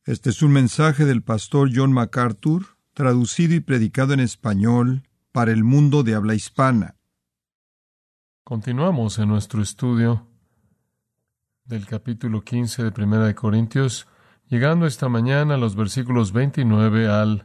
Este es un mensaje del pastor John MacArthur, traducido y predicado en español para el mundo de habla hispana. Continuamos en nuestro estudio del capítulo 15 de Primera de Corintios, llegando esta mañana a los versículos 29 al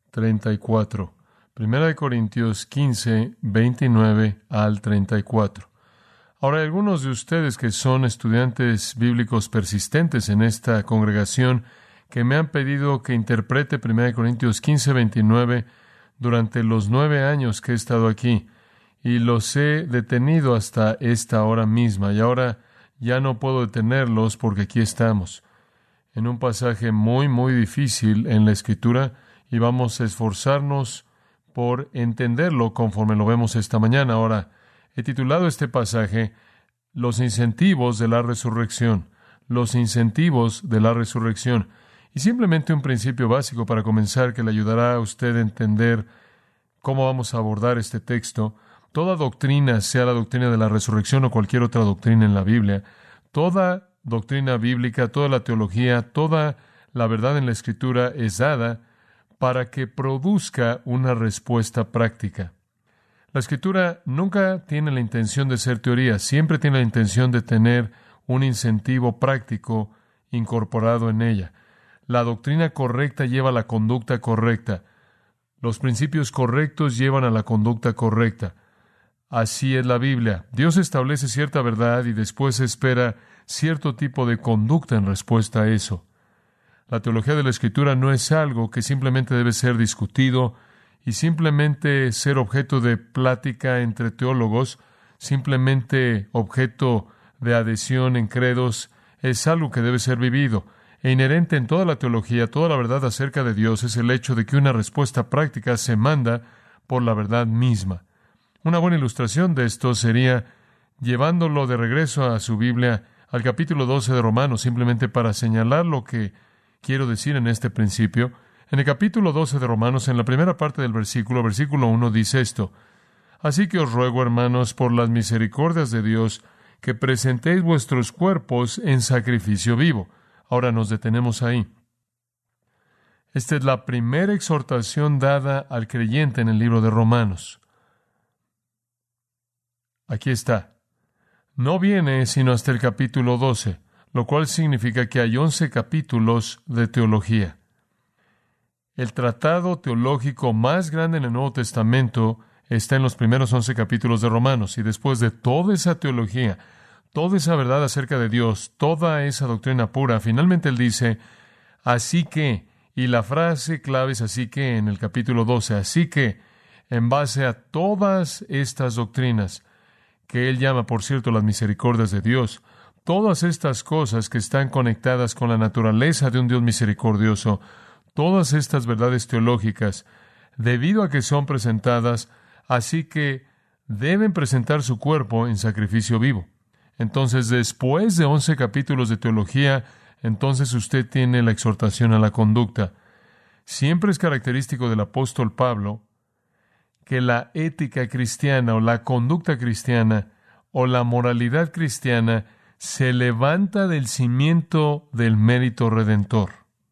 34. Primera de Corintios 15, 29 al 34. Ahora, hay algunos de ustedes que son estudiantes bíblicos persistentes en esta congregación que me han pedido que interprete 1 Corintios 15, 29 durante los 9 años que he estado aquí, y los he detenido hasta esta hora misma, y ahora ya no puedo detenerlos porque aquí estamos, en un pasaje muy difícil en la Escritura, y vamos a esforzarnos por entenderlo conforme lo vemos esta mañana. Ahora, he titulado este pasaje Los incentivos de la resurrección. Los incentivos de la resurrección. Y simplemente un principio básico para comenzar que le ayudará a usted a entender cómo vamos a abordar este texto. Toda doctrina, sea la doctrina de la resurrección o cualquier otra doctrina en la Biblia, toda doctrina bíblica, toda la teología, toda la verdad en la Escritura es dada para que produzca una respuesta práctica. La Escritura nunca tiene la intención de ser teoría, siempre tiene la intención de tener un incentivo práctico incorporado en ella. La doctrina correcta lleva a la conducta correcta. Los principios correctos llevan a la conducta correcta. Así es la Biblia. Dios establece cierta verdad y después espera cierto tipo de conducta en respuesta a eso. La teología de la Escritura no es algo que simplemente debe ser discutido y simplemente ser objeto de plática entre teólogos, simplemente objeto de adhesión en credos. Es algo que debe ser vivido. E inherente en toda la teología, toda la verdad acerca de Dios es el hecho de que una respuesta práctica se manda por la verdad misma. Una buena ilustración de esto sería llevándolo de regreso a su Biblia, al capítulo 12 de Romanos, simplemente para señalar lo que quiero decir en este principio. En el capítulo 12 de Romanos, en la primera parte del versículo 1, dice esto: Así que os ruego, hermanos, por las misericordias de Dios, que presentéis vuestros cuerpos en sacrificio vivo. Ahora nos detenemos ahí. Esta es la primera exhortación dada al creyente en el libro de Romanos. Aquí está. No viene sino hasta el capítulo 12, lo cual significa que hay 11 capítulos de teología. El tratado teológico más grande en el Nuevo Testamento está en los primeros 11 capítulos de Romanos, y después de toda esa teología, toda esa verdad acerca de Dios, toda esa doctrina pura, finalmente él dice, así que, y la frase clave es así que en el capítulo 12, así que, en base a todas estas doctrinas, que él llama, por cierto, las misericordias de Dios, todas estas cosas que están conectadas con la naturaleza de un Dios misericordioso, todas estas verdades teológicas, debido a que son presentadas, así que deben presentar su cuerpo en sacrificio vivo. Entonces, después de 11 capítulos de teología, entonces usted tiene la exhortación a la conducta. Siempre es característico del apóstol Pablo que la ética cristiana o la conducta cristiana o la moralidad cristiana se levanta del cimiento del mérito redentor.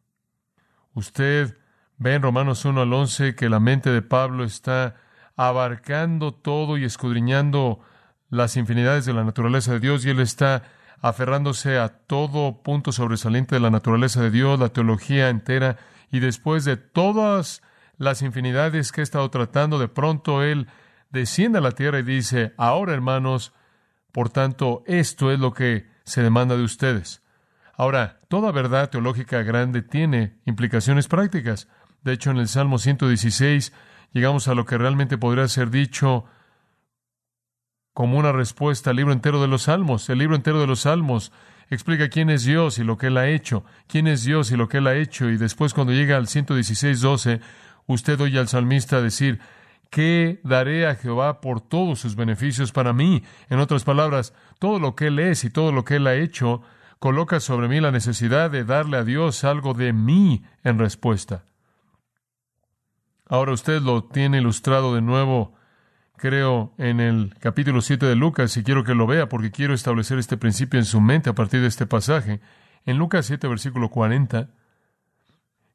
Usted ve en Romanos 1 al 11 que la mente de Pablo está abarcando todo y escudriñando las infinidades de la naturaleza de Dios, y él está aferrándose a todo punto sobresaliente de la naturaleza de Dios, la teología entera, y después de todas las infinidades que he estado tratando, de pronto él desciende a la tierra y dice, ahora hermanos, por tanto, esto es lo que se demanda de ustedes. Ahora, toda verdad teológica grande tiene implicaciones prácticas. De hecho, en el Salmo 116 llegamos a lo que realmente podría ser dicho como una respuesta al libro entero de los Salmos. El libro entero de los Salmos explica quién es Dios y lo que Él ha hecho. Quién es Dios y lo que Él ha hecho. Y después, cuando llega al 116:12, usted oye al salmista decir, ¿qué daré a Jehová por todos sus beneficios para mí? En otras palabras, todo lo que Él es y todo lo que Él ha hecho coloca sobre mí la necesidad de darle a Dios algo de mí en respuesta. Ahora usted lo tiene ilustrado de nuevo, creo, en el capítulo 7 de Lucas, y quiero que lo vea porque quiero establecer este principio en su mente a partir de este pasaje. En Lucas 7, versículo 40,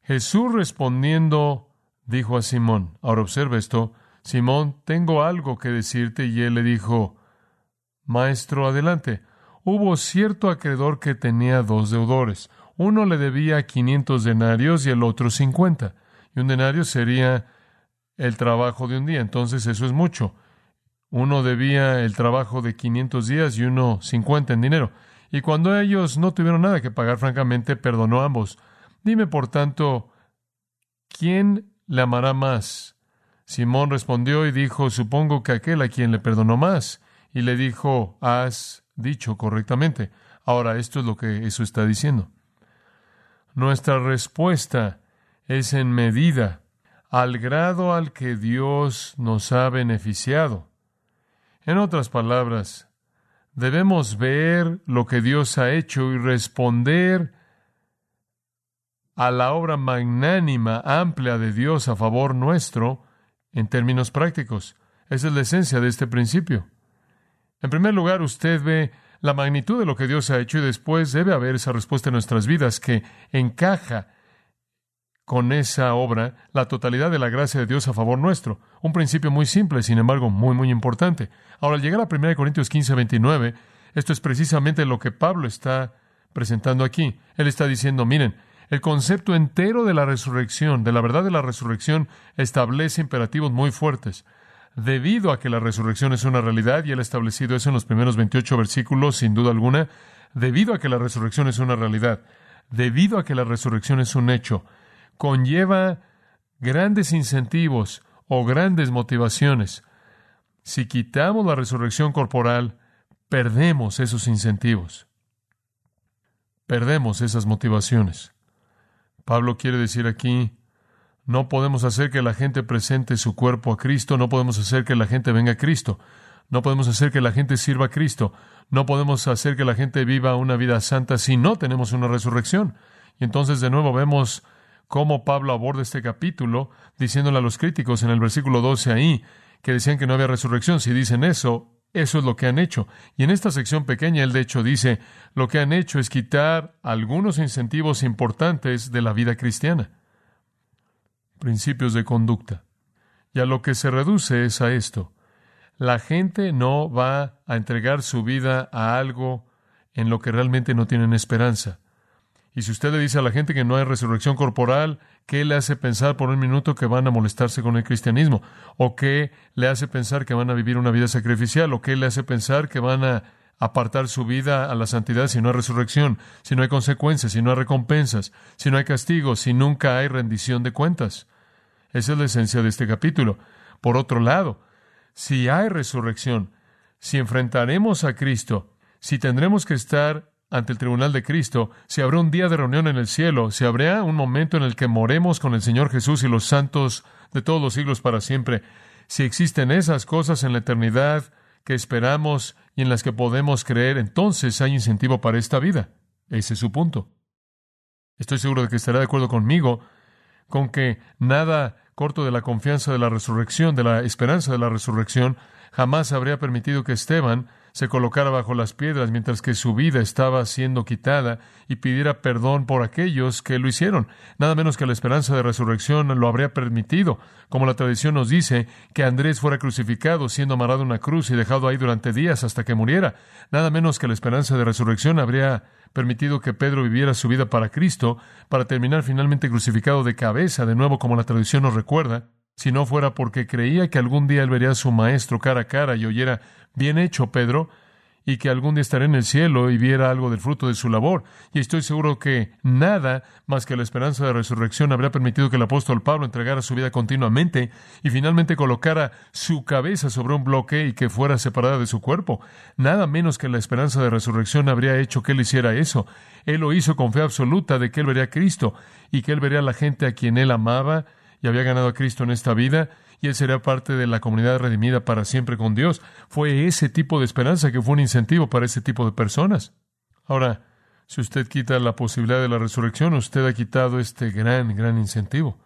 Jesús respondiendo dijo a Simón, ahora observa esto, Simón, tengo algo que decirte, y él le dijo, Maestro, adelante. Hubo cierto acreedor que tenía 2 deudores. Uno le debía 500 denarios y el otro 50. Y un denario sería el trabajo de un día. Entonces eso es mucho. Uno debía el trabajo de 500 días y uno 50 en dinero. Y cuando ellos no tuvieron nada que pagar, francamente, perdonó a ambos. Dime, por tanto, ¿quién le amará más? Simón respondió y dijo, supongo que aquel a quien le perdonó más. Y le dijo, has dicho correctamente. Ahora, esto es lo que eso está diciendo. Nuestra respuesta es en medida al grado al que Dios nos ha beneficiado. En otras palabras, debemos ver lo que Dios ha hecho y responder a la obra magnánima, amplia de Dios a favor nuestro en términos prácticos. Esa es la esencia de este principio. En primer lugar, usted ve la magnitud de lo que Dios ha hecho y después debe haber esa respuesta en nuestras vidas que encaja con esa obra, la totalidad de la gracia de Dios a favor nuestro. Un principio muy simple, sin embargo, muy, muy importante. Ahora, al llegar a 1 Corintios 15:29, esto es precisamente lo que Pablo está presentando aquí. Él está diciendo, miren, el concepto entero de la resurrección, de la verdad de la resurrección, establece imperativos muy fuertes. Debido a que la resurrección es una realidad, y él ha establecido eso en los primeros 28 versículos, sin duda alguna, debido a que la resurrección es una realidad, debido a que la resurrección es un hecho, conlleva grandes incentivos o grandes motivaciones. Si quitamos la resurrección corporal, perdemos esos incentivos. Perdemos esas motivaciones. Pablo quiere decir aquí, no podemos hacer que la gente presente su cuerpo a Cristo, no podemos hacer que la gente venga a Cristo, no podemos hacer que la gente sirva a Cristo, no podemos hacer que la gente viva una vida santa si no tenemos una resurrección. Y entonces de nuevo vemos cómo Pablo aborda este capítulo, diciéndole a los críticos en el versículo 12 ahí, que decían que no había resurrección. Si dicen eso, eso es lo que han hecho. Y en esta sección pequeña, él de hecho dice, lo que han hecho es quitar algunos incentivos importantes de la vida cristiana. Principios de conducta. Y a lo que se reduce es a esto. La gente no va a entregar su vida a algo en lo que realmente no tienen esperanza. Y si usted le dice a la gente que no hay resurrección corporal, ¿qué le hace pensar por un minuto que van a molestarse con el cristianismo? ¿O qué le hace pensar que van a vivir una vida sacrificial? ¿O qué le hace pensar que van a apartar su vida a la santidad si no hay resurrección, si no hay consecuencias, si no hay recompensas, si no hay castigo, si nunca hay rendición de cuentas? Esa es la esencia de este capítulo. Por otro lado, si hay resurrección, si enfrentaremos a Cristo, si tendremos que estar ante el tribunal de Cristo, si habrá un día de reunión en el cielo, si habrá un momento en el que moremos con el Señor Jesús y los santos de todos los siglos para siempre, si existen esas cosas en la eternidad que esperamos y en las que podemos creer, entonces hay incentivo para esta vida. Ese es su punto. Estoy seguro de que estará de acuerdo conmigo con que nada corto de la confianza de la resurrección, de la esperanza de la resurrección, jamás habría permitido que Esteban se colocara bajo las piedras mientras que su vida estaba siendo quitada y pidiera perdón por aquellos que lo hicieron. Nada menos que la esperanza de resurrección lo habría permitido, como la tradición nos dice, que Andrés fuera crucificado, siendo amarrado a una cruz y dejado ahí durante días hasta que muriera. Nada menos que la esperanza de resurrección habría permitido que Pedro viviera su vida para Cristo, para terminar finalmente crucificado de cabeza, de nuevo como la tradición nos recuerda, si no fuera porque creía que algún día él vería a su maestro cara a cara y oyera, bien hecho, Pedro, y que algún día estará en el cielo y viera algo del fruto de su labor. Y estoy seguro que nada más que la esperanza de resurrección habría permitido que el apóstol Pablo entregara su vida continuamente y finalmente colocara su cabeza sobre un bloque y que fuera separada de su cuerpo. Nada menos que la esperanza de resurrección habría hecho que él hiciera eso. Él lo hizo con fe absoluta de que él vería a Cristo y que él vería a la gente a quien él amaba y había ganado a Cristo en esta vida, y él sería parte de la comunidad redimida para siempre con Dios. Fue ese tipo de esperanza que fue un incentivo para ese tipo de personas. Ahora, si usted quita la posibilidad de la resurrección, usted ha quitado este gran incentivo.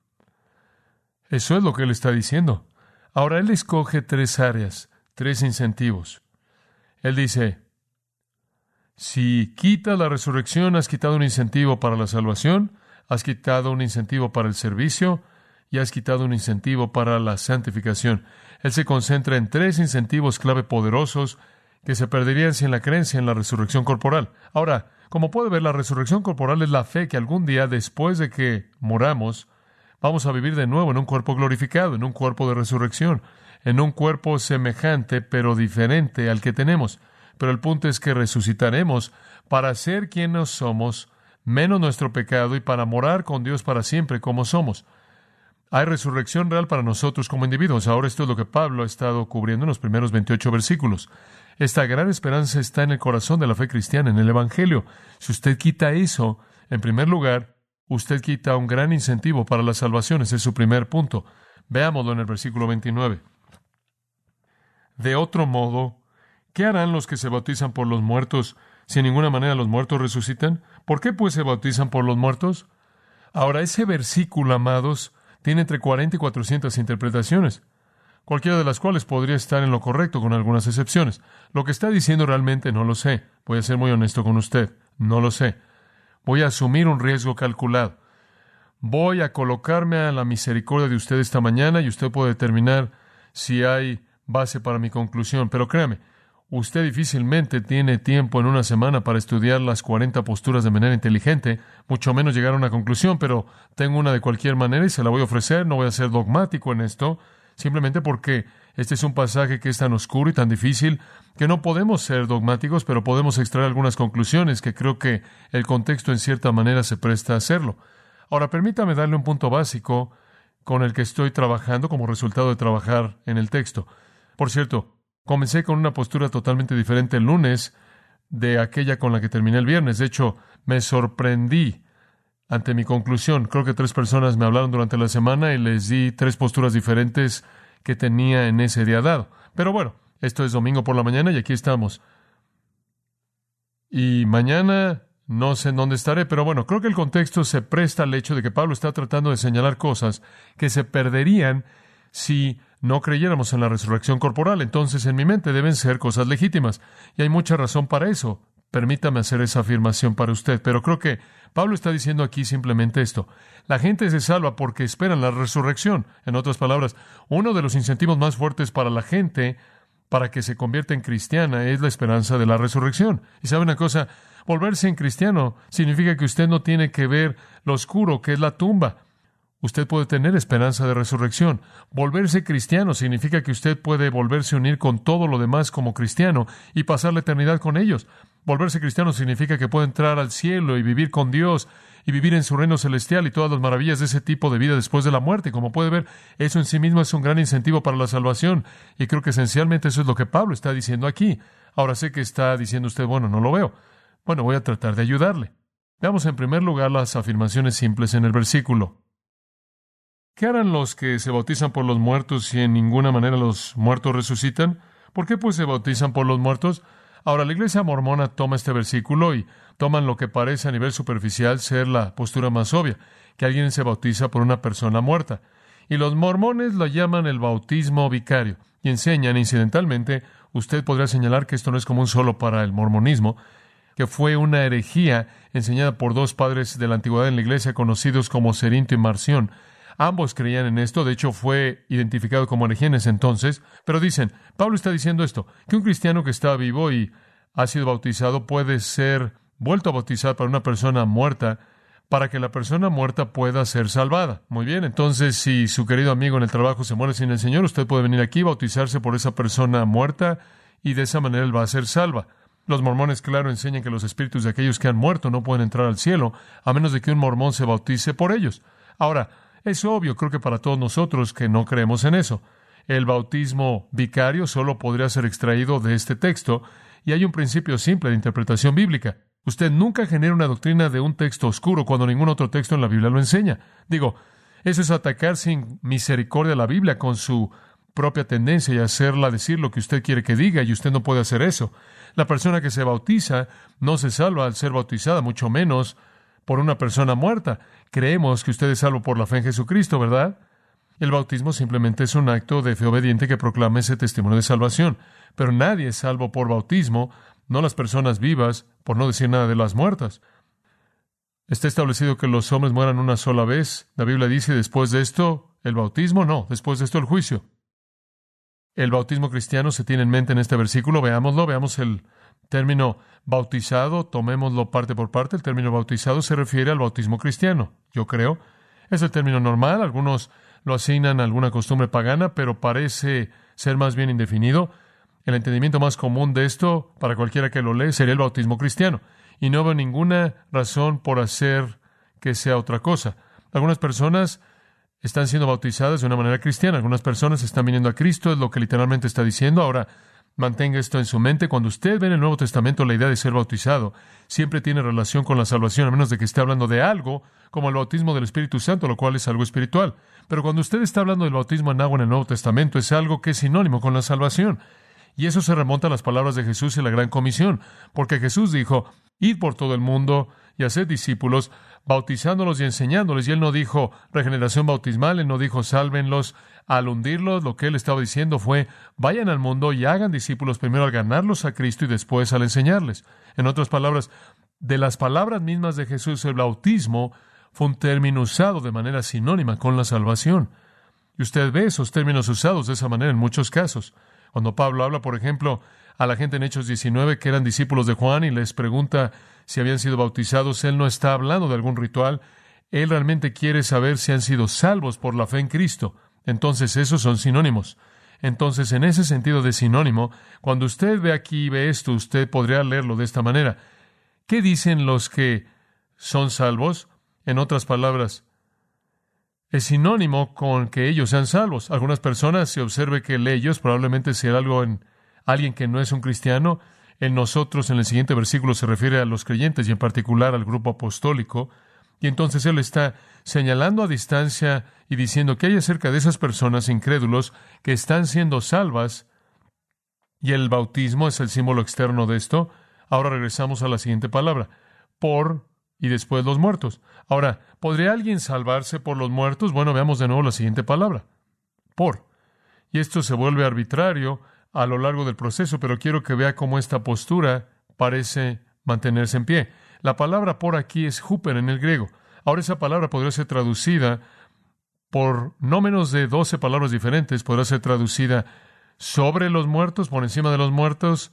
Eso es lo que él está diciendo. Ahora, él escoge 3 áreas, 3 incentivos. Él dice, si quitas la resurrección, has quitado un incentivo para la salvación. has quitado un incentivo para el servicio y has quitado un incentivo para la santificación. Él se concentra en 3 incentivos clave poderosos que se perderían sin la creencia en la resurrección corporal. Ahora, como puede ver, la resurrección corporal es la fe que algún día, después de que moramos, vamos a vivir de nuevo en un cuerpo glorificado, en un cuerpo de resurrección, en un cuerpo semejante pero diferente al que tenemos. Pero el punto es que resucitaremos para ser quienes somos, menos nuestro pecado, y para morar con Dios para siempre como somos. Hay resurrección real para nosotros como individuos. Ahora esto es lo que Pablo ha estado cubriendo en los primeros 28 versículos. Esta gran esperanza está en el corazón de la fe cristiana, en el Evangelio. Si usted quita eso, en primer lugar, usted quita un gran incentivo para la salvación. Ese es su primer punto. Veámoslo en el versículo 29. De otro modo, ¿qué harán los que se bautizan por los muertos si en ninguna manera los muertos resucitan? ¿Por qué pues se bautizan por los muertos? Ahora, ese versículo, amados, tiene entre 40 y 400 interpretaciones, cualquiera de las cuales podría estar en lo correcto con algunas excepciones. Lo que está diciendo realmente no lo sé. Voy a ser muy honesto con usted. No lo sé. Voy a asumir un riesgo calculado. Voy a colocarme a la misericordia de usted esta mañana y usted puede determinar si hay base para mi conclusión. Pero créame, usted difícilmente tiene tiempo en una semana para estudiar las 40 posturas de manera inteligente, mucho menos llegar a una conclusión, pero tengo una de cualquier manera y se la voy a ofrecer. No voy a ser dogmático en esto, simplemente porque este es un pasaje que es tan oscuro y tan difícil que no podemos ser dogmáticos, pero podemos extraer algunas conclusiones que creo que el contexto en cierta manera se presta a hacerlo. Ahora, permítame darle un punto básico con el que estoy trabajando como resultado de trabajar en el texto. Por cierto, comencé con una postura totalmente diferente el lunes de aquella con la que terminé el viernes. De hecho, me sorprendí ante mi conclusión. Creo que 3 personas me hablaron durante la semana y les di 3 posturas diferentes que tenía en ese día dado. Pero bueno, esto es domingo por la mañana y aquí estamos. Y mañana no sé en dónde estaré, pero bueno, creo que el contexto se presta al hecho de que Pablo está tratando de señalar cosas que se perderían si no creyéramos en la resurrección corporal. Entonces, en mi mente deben ser cosas legítimas. Y hay mucha razón para eso. Permítame hacer esa afirmación para usted. Pero creo que Pablo está diciendo aquí simplemente esto. La gente se salva porque esperan la resurrección. En otras palabras, uno de los incentivos más fuertes para la gente para que se convierta en cristiana es la esperanza de la resurrección. Y sabe una cosa, volverse en cristiano significa que usted no tiene que ver lo oscuro que es la tumba. Usted puede tener esperanza de resurrección. Volverse cristiano significa que usted puede volverse a unir con todo lo demás como cristiano y pasar la eternidad con ellos. Volverse cristiano significa que puede entrar al cielo y vivir con Dios y vivir en su reino celestial y todas las maravillas de ese tipo de vida después de la muerte. Como puede ver, eso en sí mismo es un gran incentivo para la salvación. Y creo que esencialmente eso es lo que Pablo está diciendo aquí. Ahora sé que está diciendo usted, bueno, no lo veo. Bueno, voy a tratar de ayudarle. Veamos en primer lugar las afirmaciones simples en el versículo. ¿Qué harán los que se bautizan por los muertos si en ninguna manera los muertos resucitan? ¿Por qué pues se bautizan por los muertos? Ahora, la iglesia mormona toma este versículo y toman lo que parece a nivel superficial ser la postura más obvia, que alguien se bautiza por una persona muerta. Y los mormones lo llaman el bautismo vicario y enseñan, incidentalmente, usted podría señalar que esto no es común solo para el mormonismo, que fue una herejía enseñada por 2 padres de la antigüedad en la iglesia conocidos como Cerinto y Marción. Ambos creían en esto, de hecho fue identificado como herejía en ese entonces, pero dicen, Pablo está diciendo esto, que un cristiano que está vivo y ha sido bautizado puede ser vuelto a bautizar para una persona muerta, para que la persona muerta pueda ser salvada. Muy bien, entonces si su querido amigo en el trabajo se muere sin el Señor, usted puede venir aquí, bautizarse por esa persona muerta y de esa manera él va a ser salva. Los mormones, claro, enseñan que los espíritus de aquellos que han muerto no pueden entrar al cielo, a menos de que un mormón se bautice por ellos. Ahora, es obvio, creo que para todos nosotros que no creemos en eso. El bautismo vicario solo podría ser extraído de este texto, y hay un principio simple de interpretación bíblica. Usted nunca genera una doctrina de un texto oscuro cuando ningún otro texto en la Biblia lo enseña. Digo, eso es atacar sin misericordia a la Biblia con su propia tendencia y hacerla decir lo que usted quiere que diga, y usted no puede hacer eso. La persona que se bautiza no se salva al ser bautizada, mucho menos por una persona muerta. Creemos que usted es salvo por la fe en Jesucristo, ¿verdad? El bautismo simplemente es un acto de fe obediente que proclama ese testimonio de salvación. Pero nadie es salvo por bautismo, no las personas vivas, por no decir nada de las muertas. Está establecido que los hombres mueran una sola vez. La Biblia dice, después de esto, el bautismo. No, después de esto, el juicio. El bautismo cristiano se tiene en mente en este versículo. Veámoslo. Veamos el término bautizado. Tomémoslo parte por parte. El término bautizado se refiere al bautismo cristiano, yo creo. Es el término normal. Algunos lo asignan a alguna costumbre pagana, pero parece ser más bien indefinido. El entendimiento más común de esto, para cualquiera que lo lee, sería el bautismo cristiano. Y no veo ninguna razón por hacer que sea otra cosa. Algunas personas están siendo bautizadas de una manera cristiana. Algunas personas están viniendo a Cristo, es lo que literalmente está diciendo. Ahora, mantenga esto en su mente. Cuando usted ve en el Nuevo Testamento la idea de ser bautizado, siempre tiene relación con la salvación, a menos de que esté hablando de algo como el bautismo del Espíritu Santo, lo cual es algo espiritual. Pero cuando usted está hablando del bautismo en agua en el Nuevo Testamento, es algo que es sinónimo con la salvación. Y eso se remonta a las palabras de Jesús en la Gran Comisión, porque Jesús dijo, id por todo el mundo y haced discípulos, bautizándolos y enseñándoles. Y Él no dijo regeneración bautismal, Él no dijo sálvenlos al hundirlos. Lo que Él estaba diciendo fue, vayan al mundo y hagan discípulos primero al ganarlos a Cristo y después al enseñarles. En otras palabras, de las palabras mismas de Jesús, el bautismo fue un término usado de manera sinónima con la salvación. Y usted ve esos términos usados de esa manera en muchos casos. Cuando Pablo habla, por ejemplo, a la gente en Hechos 19 que eran discípulos de Juan y les pregunta si habían sido bautizados, él no está hablando de algún ritual. Él realmente quiere saber si han sido salvos por la fe en Cristo. Entonces, esos son sinónimos. Entonces, en ese sentido de sinónimo, cuando usted ve aquí y ve esto, usted podría leerlo de esta manera. ¿Qué dicen los que son salvos? En otras palabras, es sinónimo con que ellos sean salvos. Algunas personas, se observe que el ellos probablemente sea algo en alguien que no es un cristiano. En nosotros, en el siguiente versículo, se refiere a los creyentes y en particular al grupo apostólico. Y entonces él está señalando a distancia y diciendo que hay acerca de esas personas incrédulos que están siendo salvas, y el bautismo es el símbolo externo de esto. Ahora regresamos a la siguiente palabra, por y después los muertos. Ahora, ¿podría alguien salvarse por los muertos? Bueno, veamos de nuevo la siguiente palabra, por. Y esto se vuelve arbitrario a lo largo del proceso, pero quiero que vea cómo esta postura parece mantenerse en pie. La palabra por aquí es huper en el griego. Ahora esa palabra podría ser traducida por no menos de 12 palabras diferentes. Podrá ser traducida sobre los muertos, por encima de los muertos,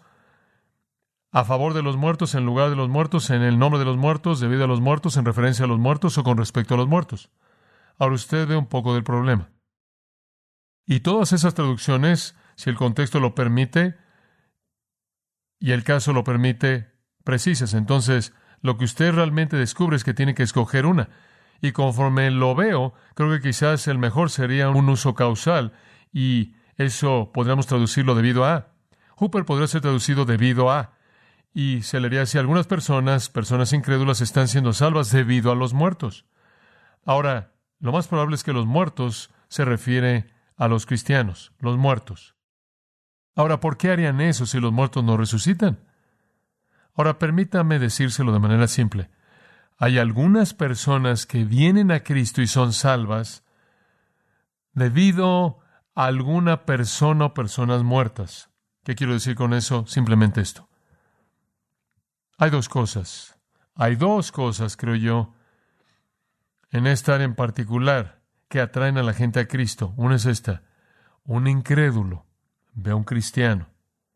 a favor de los muertos, en lugar de los muertos, en el nombre de los muertos, debido a los muertos, en referencia a los muertos o con respecto a los muertos. Ahora usted ve un poco del problema. Y todas esas traducciones, si el contexto lo permite y el caso lo permite, precisas. Entonces, lo que usted realmente descubre es que tiene que escoger una. Y conforme lo veo, creo que quizás el mejor sería un uso causal, y eso podríamos traducirlo debido a. Huper podría ser traducido debido a. Y se leería así: algunas personas incrédulas, están siendo salvas debido a los muertos. Ahora, lo más probable es que los muertos se refiere a los cristianos, los muertos. Ahora, ¿por qué harían eso si los muertos no resucitan? Ahora, permítame decírselo de manera simple. Hay algunas personas que vienen a Cristo y son salvas debido a alguna persona o personas muertas. ¿Qué quiero decir con eso? Simplemente esto. Hay dos cosas, creo yo, en esta área en particular, que atraen a la gente a Cristo. Una es esta: un incrédulo ve a un cristiano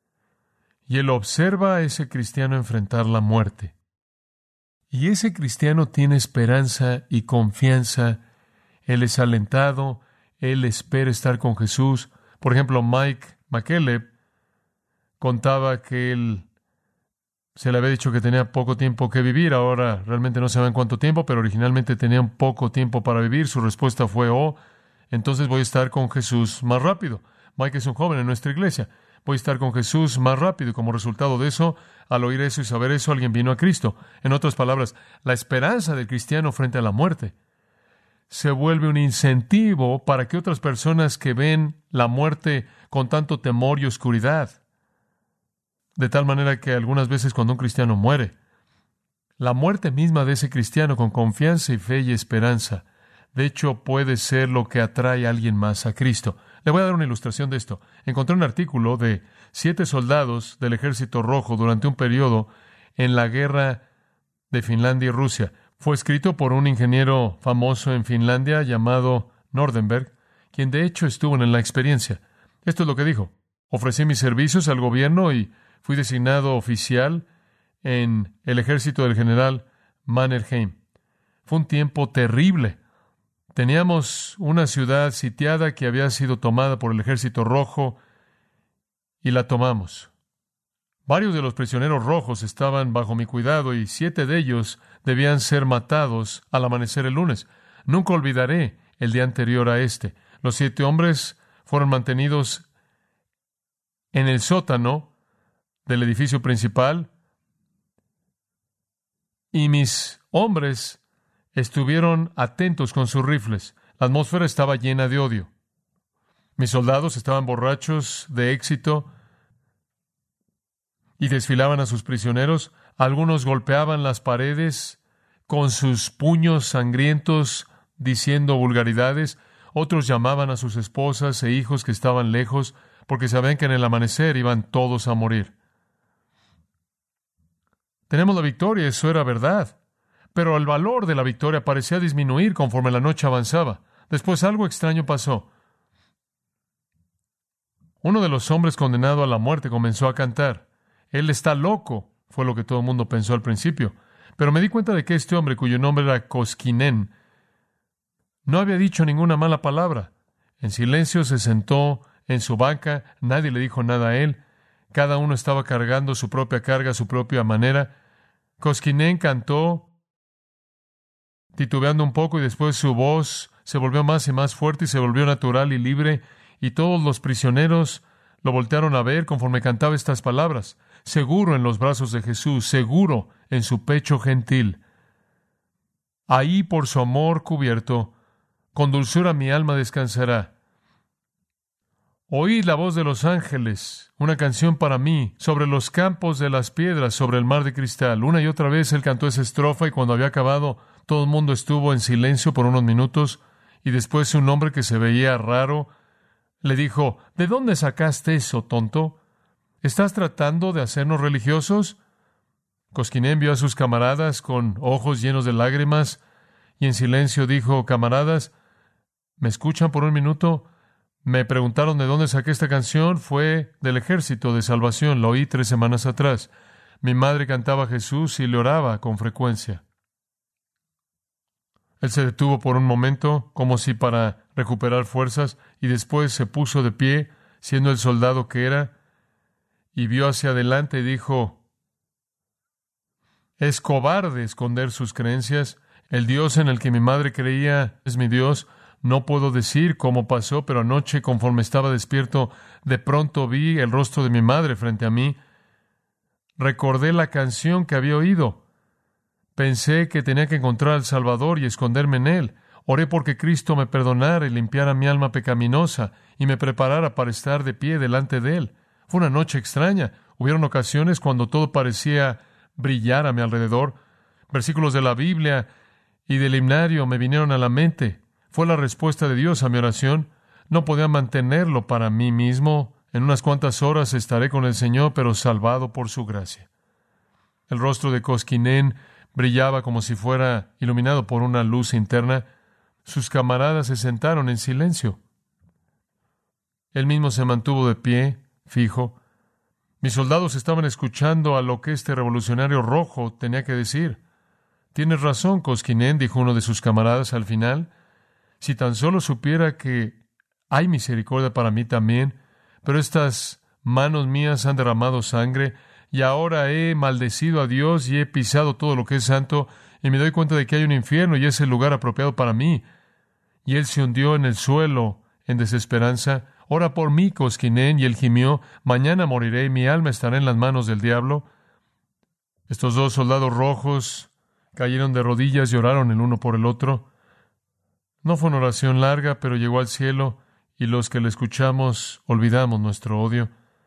y él observa a ese cristiano enfrentar la muerte. Y ese cristiano tiene esperanza y confianza. Él es alentado, él espera estar con Jesús. Por ejemplo, Mike McKellar contaba que él se le había dicho que tenía poco tiempo que vivir. Ahora realmente no sabe en cuánto tiempo, pero originalmente tenía un poco tiempo para vivir. Su respuesta fue: entonces voy a estar con Jesús más rápido. Mike es un joven en nuestra iglesia. Voy a estar con Jesús más rápido. Y como resultado de eso, al oír eso y saber eso, alguien vino a Cristo. En otras palabras, la esperanza del cristiano frente a la muerte se vuelve un incentivo para que otras personas que ven la muerte con tanto temor y oscuridad, de tal manera que algunas veces cuando un cristiano muere, la muerte misma de ese cristiano con confianza y fe y esperanza, de hecho, puede ser lo que atrae a alguien más a Cristo. Le voy a dar una ilustración de esto. Encontré un artículo de 7 soldados del Ejército Rojo durante un periodo en la guerra de Finlandia y Rusia. Fue escrito por un ingeniero famoso en Finlandia llamado Nordenberg, quien de hecho estuvo en la experiencia. Esto es lo que dijo: ofrecí mis servicios al gobierno y fui designado oficial en el ejército del general Mannerheim. Fue un tiempo terrible. Teníamos una ciudad sitiada que había sido tomada por el ejército rojo y la tomamos. Varios de los prisioneros rojos estaban bajo mi cuidado y 7 de ellos debían ser matados al amanecer el lunes. Nunca olvidaré el día anterior a este. Los 7 hombres fueron mantenidos en el sótano del edificio principal y mis hombres estuvieron atentos con sus rifles. La atmósfera estaba llena de odio. Mis soldados estaban borrachos de éxito y desfilaban a sus prisioneros. Algunos golpeaban las paredes con sus puños sangrientos, diciendo vulgaridades. Otros llamaban a sus esposas e hijos que estaban lejos, porque sabían que en el amanecer iban todos a morir. Tenemos la victoria, eso era verdad. Pero el valor de la victoria parecía disminuir conforme la noche avanzaba. Después algo extraño pasó. Uno de los hombres condenado a la muerte comenzó a cantar. Él está loco, fue lo que todo el mundo pensó al principio. Pero me di cuenta de que este hombre, cuyo nombre era Koskinen, no había dicho ninguna mala palabra. En silencio se sentó en su banca, nadie le dijo nada a él. Cada uno estaba cargando su propia carga a su propia manera. Koskinen cantó, titubeando un poco, y después su voz se volvió más y más fuerte y se volvió natural y libre, y todos los prisioneros lo voltearon a ver conforme cantaba estas palabras: seguro en los brazos de Jesús, seguro en su pecho gentil. Ahí por su amor cubierto, con dulzura mi alma descansará. Oíd la voz de los ángeles, una canción para mí, sobre los campos de las piedras, sobre el mar de cristal. Una y otra vez él cantó esa estrofa, y cuando había acabado, todo el mundo estuvo en silencio por unos minutos, y después un hombre que se veía raro le dijo: ¿de dónde sacaste eso, tonto? ¿Estás tratando de hacernos religiosos? Koskinen vio a sus camaradas con ojos llenos de lágrimas, y en silencio dijo: camaradas, ¿me escuchan por un minuto? Me preguntaron de dónde saqué esta canción. Fue del Ejército de Salvación. La oí 3 semanas atrás. Mi madre cantaba a Jesús y le oraba con frecuencia. Él se detuvo por un momento, como si para recuperar fuerzas, y después se puso de pie, siendo el soldado que era, y vio hacia adelante y dijo: es cobarde esconder sus creencias. El Dios en el que mi madre creía es mi Dios. No puedo decir cómo pasó, pero anoche, conforme estaba despierto, de pronto vi el rostro de mi madre frente a mí. Recordé la canción que había oído. Pensé que tenía que encontrar al Salvador y esconderme en Él. Oré porque Cristo me perdonara y limpiara mi alma pecaminosa y me preparara para estar de pie delante de Él. Fue una noche extraña. Hubieron ocasiones cuando todo parecía brillar a mi alrededor. Versículos de la Biblia y del himnario me vinieron a la mente. Fue la respuesta de Dios a mi oración. No podía mantenerlo para mí mismo. En unas cuantas horas estaré con el Señor, pero salvado por su gracia. El rostro de Koskinen brillaba como si fuera iluminado por una luz interna. Sus camaradas se sentaron en silencio. Él mismo se mantuvo de pie, fijo. Mis soldados estaban escuchando a lo que este revolucionario rojo tenía que decir. «Tienes razón, Koskinen», dijo uno de sus camaradas al final. «Si tan solo supiera que hay misericordia para mí también, pero estas manos mías han derramado sangre, y ahora he maldecido a Dios y he pisado todo lo que es santo, y me doy cuenta de que hay un infierno y es el lugar apropiado para mí». Y él se hundió en el suelo en desesperanza. «Ora por mí, Koskinen», y él gimió. «Mañana moriré y mi alma estará en las manos del diablo». Estos 2 soldados rojos cayeron de rodillas y oraron el uno por el otro. No fue una oración larga, pero llegó al cielo, y los que le escuchamos olvidamos nuestro odio.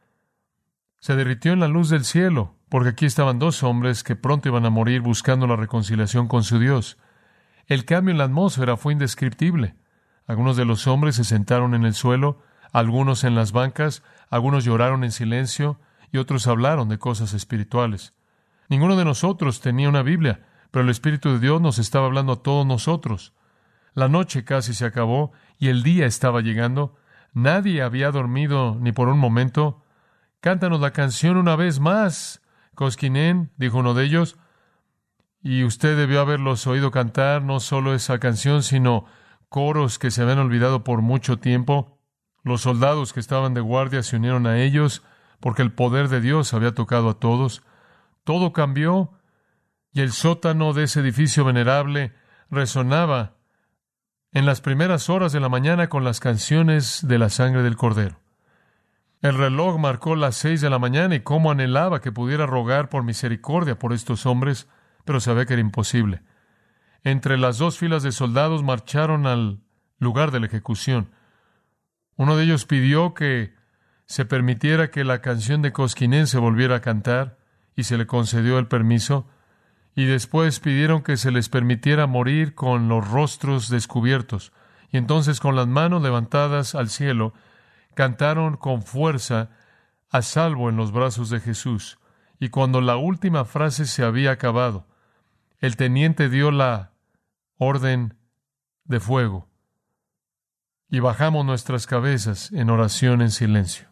Se derritió en la luz del cielo, porque aquí estaban 2 hombres que pronto iban a morir buscando la reconciliación con su Dios. El cambio en la atmósfera fue indescriptible. Algunos de los hombres se sentaron en el suelo, algunos en las bancas, algunos lloraron en silencio y otros hablaron de cosas espirituales. Ninguno de nosotros tenía una Biblia, pero el Espíritu de Dios nos estaba hablando a todos nosotros. La noche casi se acabó y el día estaba llegando. Nadie había dormido ni por un momento. Cántanos la canción una vez más, Koskinen, dijo uno de ellos. Y usted debió haberlos oído cantar no solo esa canción, sino coros que se habían olvidado por mucho tiempo. Los soldados que estaban de guardia se unieron a ellos porque el poder de Dios había tocado a todos. Todo cambió y el sótano de ese edificio venerable resonaba en las primeras horas de la mañana con las canciones de la sangre del Cordero. El reloj marcó las 6 de la mañana y cómo anhelaba que pudiera rogar por misericordia por estos hombres, pero sabía que era imposible. Entre las dos filas de soldados marcharon al lugar de la ejecución. Uno de ellos pidió que se permitiera que la canción de Koskinen se volviera a cantar y se le concedió el permiso. Y después pidieron que se les permitiera morir con los rostros descubiertos. Y entonces, con las manos levantadas al cielo, cantaron con fuerza a salvo en los brazos de Jesús. Y cuando la última frase se había acabado, el teniente dio la orden de fuego. Y bajamos nuestras cabezas en oración en silencio.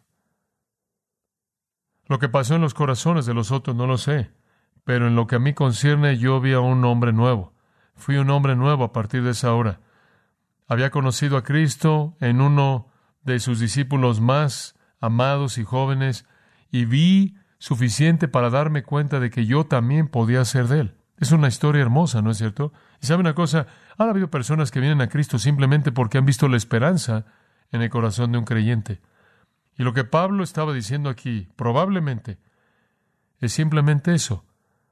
Lo que pasó en los corazones de los otros no lo sé. Pero en lo que a mí concierne, yo vi a un hombre nuevo. Fui un hombre nuevo a partir de esa hora. Había conocido a Cristo en uno de sus discípulos más amados y jóvenes, y vi suficiente para darme cuenta de que yo también podía ser de Él. Es una historia hermosa, ¿no es cierto? Y sabe una cosa, ha habido personas que vienen a Cristo simplemente porque han visto la esperanza en el corazón de un creyente. Y lo que Pablo estaba diciendo aquí, probablemente, es simplemente eso.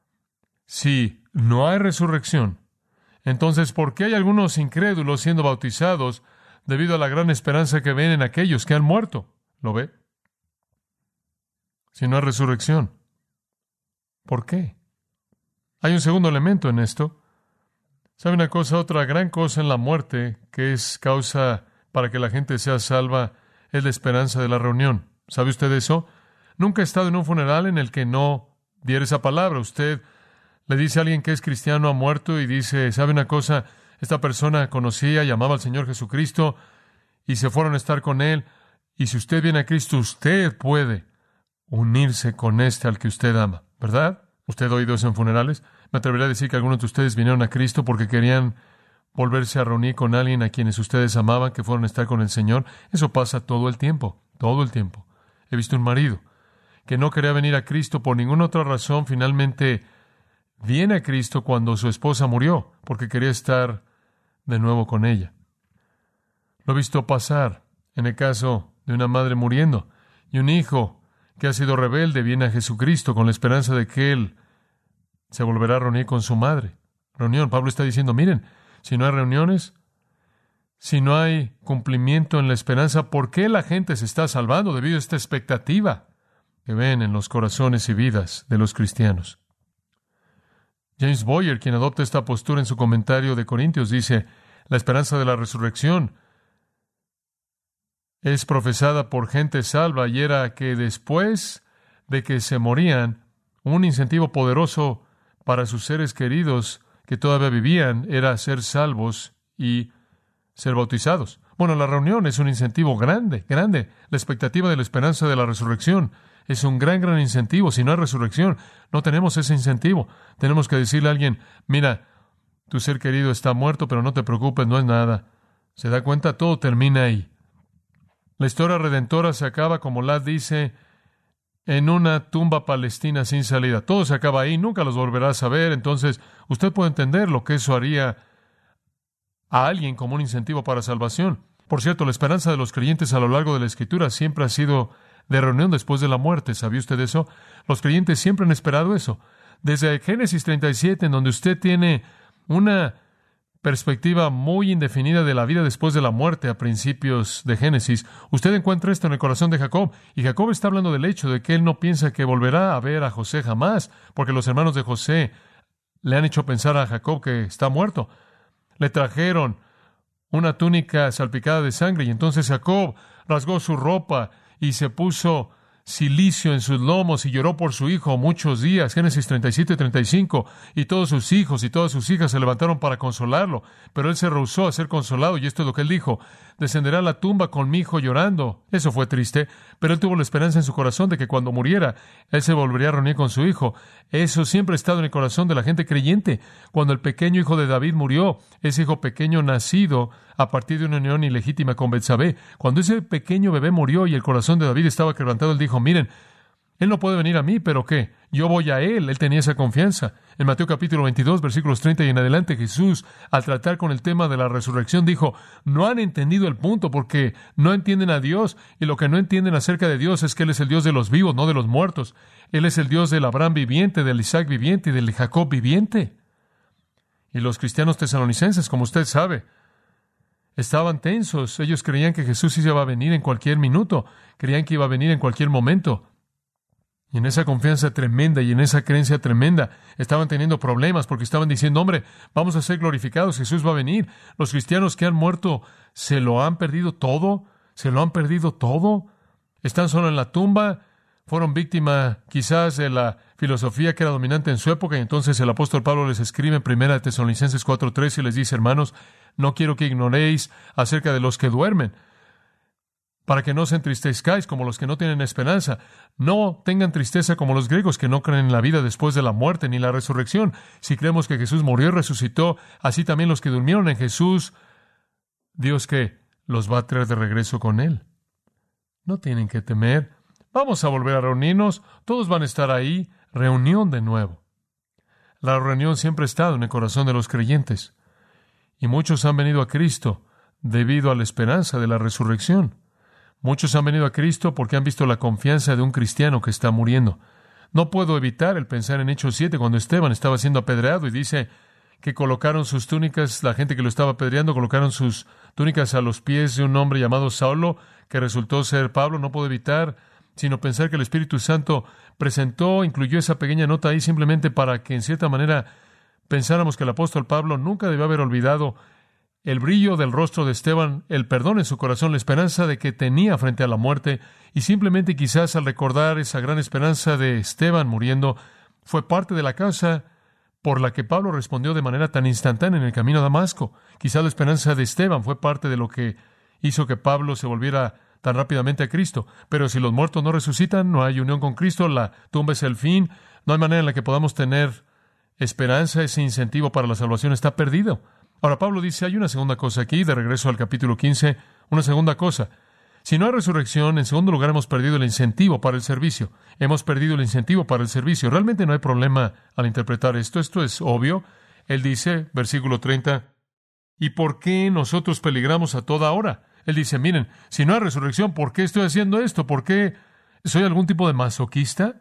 Si no hay resurrección, entonces, ¿por qué hay algunos incrédulos siendo bautizados debido a la gran esperanza que ven en aquellos que han muerto? ¿Lo ve? Si no hay resurrección, ¿por qué? Hay un segundo elemento en esto. ¿Sabe una cosa? Otra gran cosa en la muerte que es causa para que la gente sea salva es la esperanza de la reunión. ¿Sabe usted eso? Nunca ha estado en un funeral en el que no diera esa palabra. Usted le dice a alguien que es cristiano, ha muerto, y dice, ¿sabe una cosa? Esta persona conocía y amaba al Señor Jesucristo y se fueron a estar con Él. Y si usted viene a Cristo, usted puede unirse con al que usted ama, ¿verdad? ¿Usted ha oído eso en funerales? Me atrevería a decir que algunos de ustedes vinieron a Cristo porque querían volverse a reunir con alguien a quienes ustedes amaban, que fueron a estar con el Señor. Eso pasa todo el tiempo, todo el tiempo. He visto un marido que no quería venir a Cristo por ninguna otra razón, finalmente viene a Cristo cuando su esposa murió, porque quería estar de nuevo con ella. Lo he visto pasar en el caso de una madre muriendo, y un hijo que ha sido rebelde viene a Jesucristo con la esperanza de que él se volverá a reunir con su madre. Reunión. Pablo está diciendo, miren, si no hay reuniones, si no hay cumplimiento en la esperanza, ¿por qué la gente se está salvando debido a esta expectativa que ven en los corazones y vidas de los cristianos? James Boyer, quien adopta esta postura en su comentario de Corintios, dice, la esperanza de la resurrección es profesada por gente salva y era que después de que se morían, un incentivo poderoso para sus seres queridos que todavía vivían era ser salvos y ser bautizados. Bueno, la reunión es un incentivo grande, grande. La expectativa de la esperanza de la resurrección es un gran, gran incentivo. Si no hay resurrección, no tenemos ese incentivo. Tenemos que decirle a alguien, mira, tu ser querido está muerto, pero no te preocupes, no es nada. ¿Se da cuenta? Todo termina ahí. La historia redentora se acaba, como Ladd dice, en una tumba palestina sin salida. Todo se acaba ahí, nunca los volverás a ver. Entonces, usted puede entender lo que eso haría a alguien como un incentivo para salvación. Por cierto, la esperanza de los creyentes a lo largo de la Escritura siempre ha sido de reunión después de la muerte. ¿Sabía usted eso? Los creyentes siempre han esperado eso. Desde Génesis 37, en donde usted tiene una perspectiva muy indefinida de la vida después de la muerte a principios de Génesis, usted encuentra esto en el corazón de Jacob. Y Jacob está hablando del hecho de que él no piensa que volverá a ver a José jamás, porque los hermanos de José le han hecho pensar a Jacob que está muerto. Le trajeron una túnica salpicada de sangre, y entonces Jacob rasgó su ropa y se puso cilicio en sus lomos y lloró por su hijo muchos días. Génesis 37-35. Y todos sus hijos y todas sus hijas se levantaron para consolarlo, pero él se rehusó a ser consolado, y esto es lo que él dijo: descenderá a la tumba con mi hijo llorando. Eso fue triste, pero él tuvo la esperanza en su corazón de que cuando muriera, él se volvería a reunir con su hijo. Eso siempre ha estado en el corazón de la gente creyente. Cuando el pequeño hijo de David murió, ese hijo pequeño nacido a partir de una unión ilegítima con Betsabé, cuando ese pequeño bebé murió y el corazón de David estaba quebrantado, él dijo: miren, él no puede venir a mí, pero ¿qué? Yo voy a él. Él tenía esa confianza. En Mateo capítulo 22, versículos 30 y en adelante, Jesús, al tratar con el tema de la resurrección, dijo: no han entendido el punto porque no entienden a Dios, y lo que no entienden acerca de Dios es que Él es el Dios de los vivos, no de los muertos. Él es el Dios del Abraham viviente, del Isaac viviente y del Jacob viviente. Y los cristianos tesalonicenses, como usted sabe, estaban tensos. Ellos creían que Jesús iba a venir en cualquier minuto. Creían que iba a venir en cualquier momento. Y en esa confianza tremenda y en esa creencia tremenda estaban teniendo problemas porque estaban diciendo: hombre, vamos a ser glorificados, Jesús va a venir. Los cristianos que han muerto, ¿se lo han perdido todo? ¿Se lo han perdido todo? ¿Están solo en la tumba? ¿Fueron víctima quizás de la filosofía que era dominante en su época? Y entonces el apóstol Pablo les escribe en 1 Tesalonicenses 4:3 y les dice: hermanos, no quiero que ignoréis acerca de los que duermen, para que no os entristezcáis como los que no tienen esperanza. No tengan tristeza como los griegos que no creen en la vida después de la muerte ni la resurrección. Si creemos que Jesús murió y resucitó, así también los que durmieron en Jesús, Dios que los va a traer de regreso con Él. No tienen que temer. Vamos a volver a reunirnos. Todos van a estar ahí. Reunión de nuevo. La reunión siempre ha estado en el corazón de los creyentes. Y muchos han venido a Cristo debido a la esperanza de la resurrección. Muchos han venido a Cristo porque han visto la confianza de un cristiano que está muriendo. No puedo evitar el pensar en Hechos 7, cuando Esteban estaba siendo apedreado y dice que colocaron sus túnicas, la gente que lo estaba apedreando, colocaron sus túnicas a los pies de un hombre llamado Saulo, que resultó ser Pablo. No puedo evitar sino pensar que el Espíritu Santo incluyó esa pequeña nota ahí simplemente para que en cierta manera pensáramos que el apóstol Pablo nunca debió haber olvidado el brillo del rostro de Esteban, el perdón en su corazón, la esperanza de que tenía frente a la muerte, y simplemente quizás al recordar esa gran esperanza de Esteban muriendo, fue parte de la causa por la que Pablo respondió de manera tan instantánea en el camino a Damasco. Quizás la esperanza de Esteban fue parte de lo que hizo que Pablo se volviera tan rápidamente a Cristo. Pero si los muertos no resucitan, no hay unión con Cristo, la tumba es el fin, no hay manera en la que podamos tener esperanza, ese incentivo para la salvación está perdido. Ahora, Pablo dice, hay una segunda cosa aquí, de regreso al capítulo 15, una segunda cosa. Si no hay resurrección, en segundo lugar, hemos perdido el incentivo para el servicio. Hemos perdido el incentivo para el servicio. Realmente no hay problema al interpretar esto. Esto es obvio. Él dice, versículo 30, ¿y por qué nosotros peligramos a toda hora? Él dice, miren, si no hay resurrección, ¿por qué estoy haciendo esto? ¿Por qué soy algún tipo de masoquista?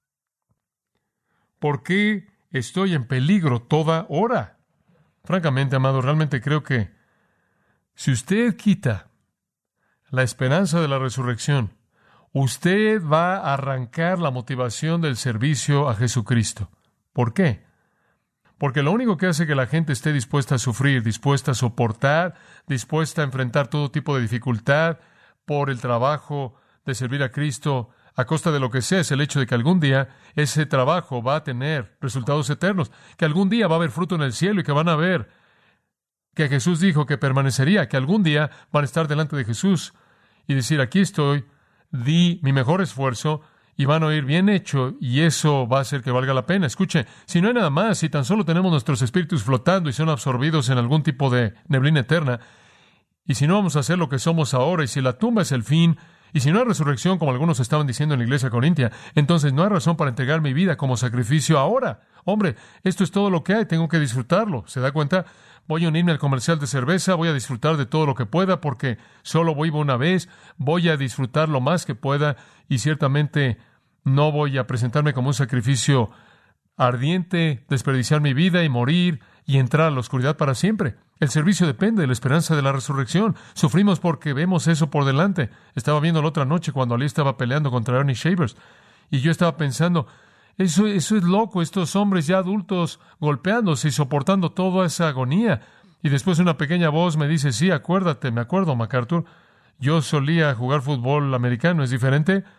¿Por qué estoy en peligro toda hora? Francamente, amado, realmente creo que si usted quita la esperanza de la resurrección, usted va a arrancar la motivación del servicio a Jesucristo. ¿Por qué? Porque lo único que hace que la gente esté dispuesta a sufrir, dispuesta a soportar, dispuesta a enfrentar todo tipo de dificultad por el trabajo de servir a Cristo a costa de lo que sea, es el hecho de que algún día ese trabajo va a tener resultados eternos, que algún día va a haber fruto en el cielo y que van a ver que Jesús dijo que permanecería, que algún día van a estar delante de Jesús y decir, aquí estoy, di mi mejor esfuerzo, y van a oír bien hecho, y eso va a hacer que valga la pena. Escuche, si no hay nada más, si tan solo tenemos nuestros espíritus flotando y son absorbidos en algún tipo de neblina eterna, y si no vamos a hacer lo que somos ahora, y si la tumba es el fin, y si no hay resurrección, como algunos estaban diciendo en la iglesia corintia, entonces no hay razón para entregar mi vida como sacrificio ahora. Hombre, esto es todo lo que hay, tengo que disfrutarlo. ¿Se da cuenta? Voy a unirme al comercial de cerveza, voy a disfrutar de todo lo que pueda, porque solo vivo una vez, voy a disfrutar lo más que pueda, y ciertamente no voy a presentarme como un sacrificio ardiente, desperdiciar mi vida y morir y entrar a la oscuridad para siempre. El servicio depende de la esperanza de la resurrección. Sufrimos porque vemos eso por delante. Estaba viendo la otra noche cuando Ali estaba peleando contra Ernie Shavers, y yo estaba pensando, eso es loco, estos hombres ya adultos golpeándose y soportando toda esa agonía. Y después una pequeña voz me dice, sí, acuérdate, me acuerdo, MacArthur, yo solía jugar fútbol americano, ¿es diferente?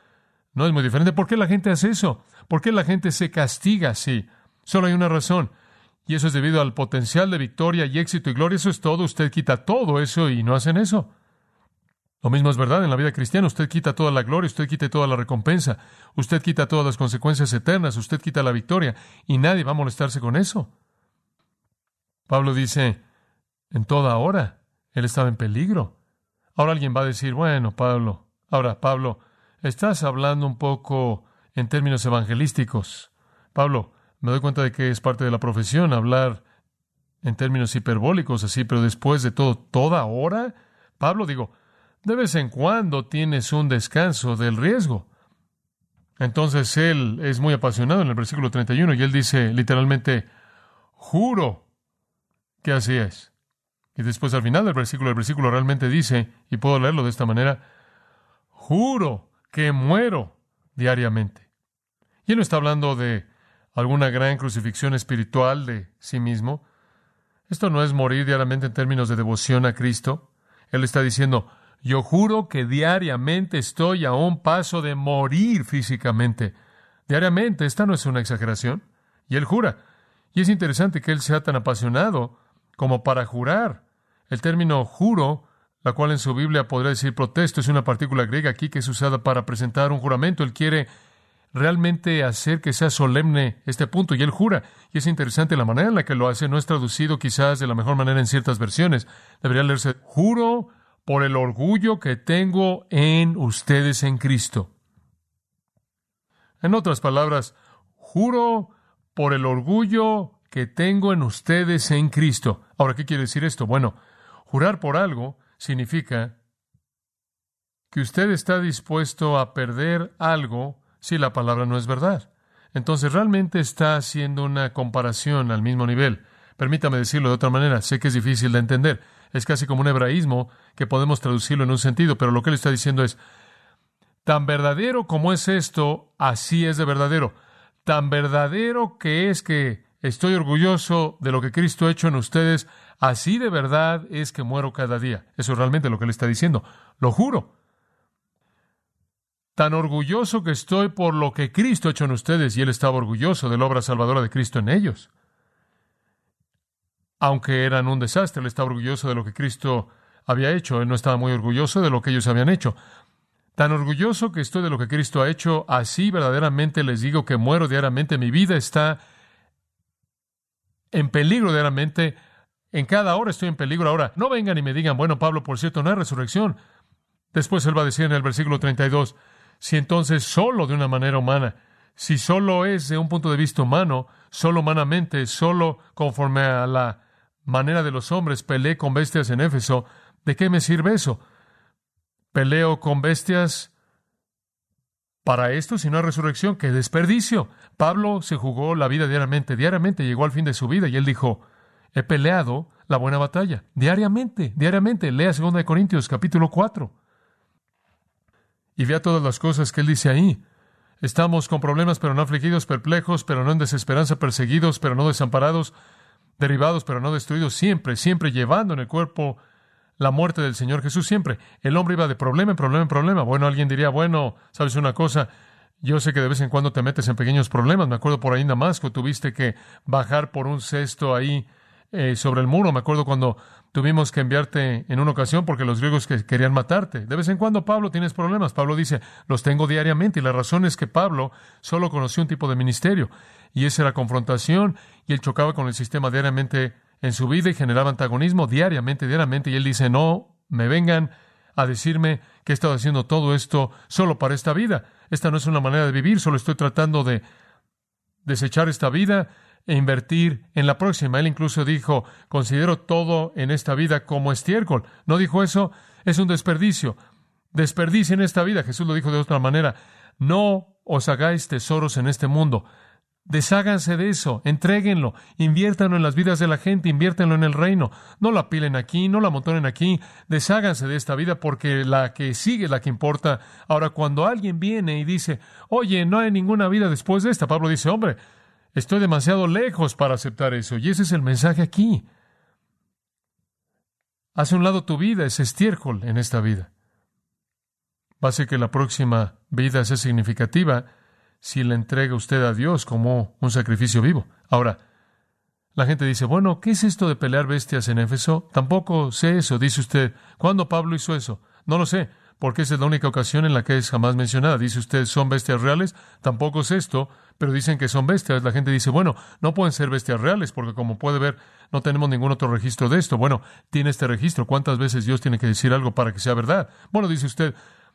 No es muy diferente. ¿Por qué la gente hace eso? ¿Por qué la gente se castiga así? Solo hay una razón. Y eso es debido al potencial de victoria y éxito y gloria. Eso es todo. Usted quita todo eso y no hacen eso. Lo mismo es verdad en la vida cristiana. Usted quita toda la gloria, usted quita toda la recompensa, usted quita todas las consecuencias eternas, usted quita la victoria y nadie va a molestarse con eso. Pablo dice, en toda hora, él estaba en peligro. Ahora alguien va a decir, bueno, Pablo, estás hablando un poco en términos evangelísticos. Pablo, me doy cuenta de que es parte de la profesión hablar en términos hiperbólicos así, pero después de todo, ¿toda hora? Pablo, de vez en cuando tienes un descanso del riesgo. Entonces él es muy apasionado en el versículo 31 y él dice literalmente, juro que así es. Y después al final del versículo, el versículo realmente dice, y puedo leerlo de esta manera, juro que muero diariamente. Y él no está hablando de alguna gran crucifixión espiritual de sí mismo. Esto no es morir diariamente en términos de devoción a Cristo. Él está diciendo, yo juro que diariamente estoy a un paso de morir físicamente. Diariamente, esta no es una exageración. Y él jura. Y es interesante que él sea tan apasionado como para jurar. El término juro, la cual en su Biblia podría decir protesto, es una partícula griega aquí que es usada para presentar un juramento. Él quiere realmente hacer que sea solemne este punto, y él jura. Y es interesante la manera en la que lo hace. No es traducido quizás de la mejor manera en ciertas versiones. Debería leerse, juro por el orgullo que tengo en ustedes en Cristo. En otras palabras, juro por el orgullo que tengo en ustedes en Cristo. Ahora, ¿qué quiere decir esto? Bueno, jurar por algo significa que usted está dispuesto a perder algo si la palabra no es verdad. Entonces, realmente está haciendo una comparación al mismo nivel. Permítame decirlo de otra manera. Sé que es difícil de entender. Es casi como un hebraísmo que podemos traducirlo en un sentido, pero lo que él está diciendo es, tan verdadero como es esto, así es de verdadero. Tan verdadero que es que estoy orgulloso de lo que Cristo ha hecho en ustedes, así de verdad es que muero cada día. Eso es realmente lo que él está diciendo. Lo juro. Tan orgulloso que estoy por lo que Cristo ha hecho en ustedes, y él estaba orgulloso de la obra salvadora de Cristo en ellos. Aunque eran un desastre, él estaba orgulloso de lo que Cristo había hecho. Él no estaba muy orgulloso de lo que ellos habían hecho. Tan orgulloso que estoy de lo que Cristo ha hecho, así verdaderamente les digo que muero diariamente. Mi vida está en peligro diariamente. En cada hora estoy en peligro. Ahora, no vengan y me digan, bueno, Pablo, por cierto, no hay resurrección. Después él va a decir en el versículo 32, si entonces solo de una manera humana, si solo es de un punto de vista humano, solo humanamente, solo conforme a la manera de los hombres, peleé con bestias en Éfeso, ¿de qué me sirve eso? ¿Peleo con bestias para esto si no hay resurrección? ¡Qué desperdicio! Pablo se jugó la vida diariamente. Diariamente llegó al fin de su vida y él dijo, he peleado la buena batalla. Diariamente. Lea 2 Corintios capítulo 4. Y vea todas las cosas que él dice ahí. Estamos con problemas, pero no afligidos, perplejos, pero no en desesperanza, perseguidos, pero no desamparados, derribados, pero no destruidos, siempre llevando en el cuerpo la muerte del Señor Jesús, siempre. El hombre iba de problema en problema en problema. Bueno, alguien diría, bueno, ¿sabes una cosa? Yo sé que de vez en cuando te metes en pequeños problemas. Me acuerdo por ahí en Damasco, tuviste que bajar por un cesto ahí sobre el muro. Me acuerdo cuando tuvimos que enviarte en una ocasión porque los griegos querían matarte. De vez en cuando, Pablo, tienes problemas. Pablo dice, los tengo diariamente. Y la razón es que Pablo solo conoció un tipo de ministerio. Y esa era confrontación. Y él chocaba con el sistema diariamente en su vida y generaba antagonismo diariamente. Y él dice, no me vengan a decirme que he estado haciendo todo esto solo para esta vida. Esta no es una manera de vivir. Solo estoy tratando de desechar esta vida e invertir en la próxima. Él incluso dijo, considero todo en esta vida como estiércol. ¿No dijo eso? Es un desperdicio. Desperdicien esta vida. Jesús lo dijo de otra manera. No os hagáis tesoros en este mundo. Desháganse de eso, entréguenlo, inviértanlo en las vidas de la gente, inviértanlo en el reino. No la apilen aquí, no la amontonen aquí. Desháganse de esta vida porque la que sigue es la que importa. Ahora, cuando alguien viene y dice, oye, no hay ninguna vida después de esta, Pablo dice, hombre, estoy demasiado lejos para aceptar eso. Y ese es el mensaje aquí. Haz a un lado tu vida, es estiércol en esta vida. va a hacer que la próxima vida sea significativa si la entrega usted a Dios como un sacrificio vivo. Ahora, la gente dice, bueno, ¿qué es esto de pelear bestias en Éfeso? Tampoco sé eso, dice usted. ¿Cuándo Pablo hizo eso? No lo sé, porque esa es la única ocasión en la que es jamás mencionada. Dice usted, ¿son bestias reales? Tampoco sé esto, pero dicen que son bestias. La gente dice, bueno, no pueden ser bestias reales, porque como puede ver, no tenemos ningún otro registro de esto. Bueno, tiene este registro. ¿Cuántas veces Dios tiene que decir algo para que sea verdad? Bueno, dice usted,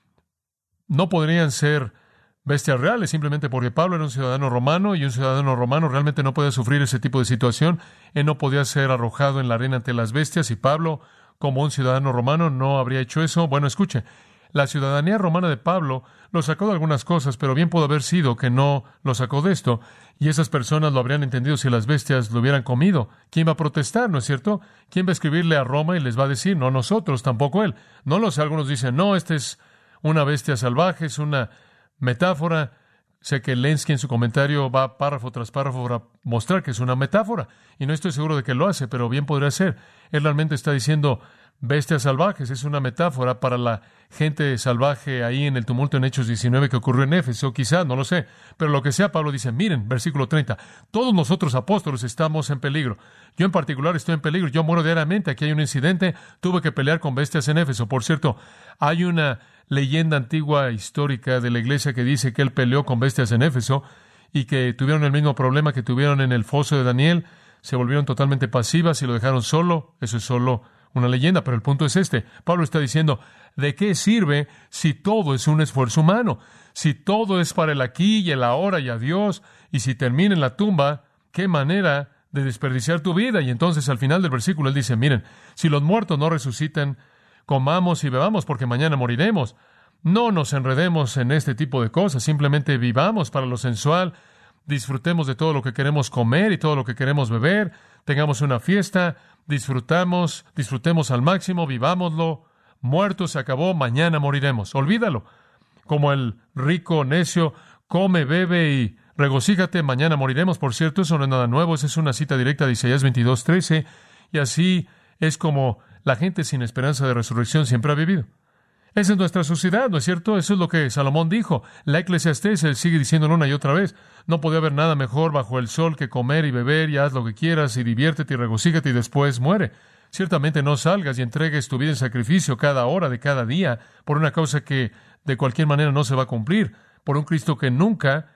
no podrían ser bestias reales, simplemente porque Pablo era un ciudadano romano y un ciudadano romano realmente no podía sufrir ese tipo de situación. Él no podía ser arrojado en la arena ante las bestias y Pablo, como un ciudadano romano, no habría hecho eso. Bueno, escuche, la ciudadanía romana de Pablo lo sacó de algunas cosas, pero bien pudo haber sido que no lo sacó de esto, y esas personas lo habrían entendido si las bestias lo hubieran comido. ¿Quién va a protestar, no es cierto? ¿Quién va a escribirle a Roma y les va a decir, no nosotros, tampoco él? No lo sé, algunos dicen, no, esta es una bestia salvaje, es una metáfora. Sé que Lenski en su comentario va párrafo tras párrafo para mostrar que es una metáfora, y no estoy seguro de que lo hace, pero bien podría ser. Él realmente está diciendo bestias salvajes, es una metáfora para la gente salvaje ahí en el tumulto en Hechos 19 que ocurrió en Éfeso, quizás, no lo sé, pero lo que sea, Pablo dice, miren, versículo 30, todos nosotros apóstoles estamos en peligro. Yo en particular estoy en peligro, yo muero diariamente, aquí hay un incidente, tuve que pelear con bestias en Éfeso. Por cierto, hay una leyenda antigua histórica de la iglesia que dice que él peleó con bestias en Éfeso y que tuvieron el mismo problema que tuvieron en el foso de Daniel, se volvieron totalmente pasivas y lo dejaron solo. Eso es solo una leyenda, pero el punto es este. Pablo está diciendo, ¿de qué sirve si todo es un esfuerzo humano? Si todo es para el aquí y el ahora y adiós, y si termina en la tumba, qué manera de desperdiciar tu vida. Y entonces al final del versículo él dice, miren, si los muertos no resucitan, comamos y bebamos porque mañana moriremos. No nos enredemos en este tipo de cosas, simplemente vivamos para lo sensual, disfrutemos de todo lo que queremos comer y todo lo que queremos beber, tengamos una fiesta, disfrutemos al máximo, vivámoslo, muerto se acabó, mañana moriremos. Olvídalo. Como el rico necio, come, bebe y regocíjate, mañana moriremos. Por cierto, eso no es nada nuevo, esa es una cita directa de Isaías 22:13, y así es como la gente sin esperanza de resurrección siempre ha vivido. Esa es nuestra sociedad, ¿no es cierto? Eso es lo que Salomón dijo. La Eclesiastés, él sigue diciéndolo una y otra vez. No podía haber nada mejor bajo el sol que comer y beber y haz lo que quieras y diviértete y regocíjate y después muere. Ciertamente no salgas y entregues tu vida en sacrificio cada hora de cada día por una causa que de cualquier manera no se va a cumplir, por un Cristo que nunca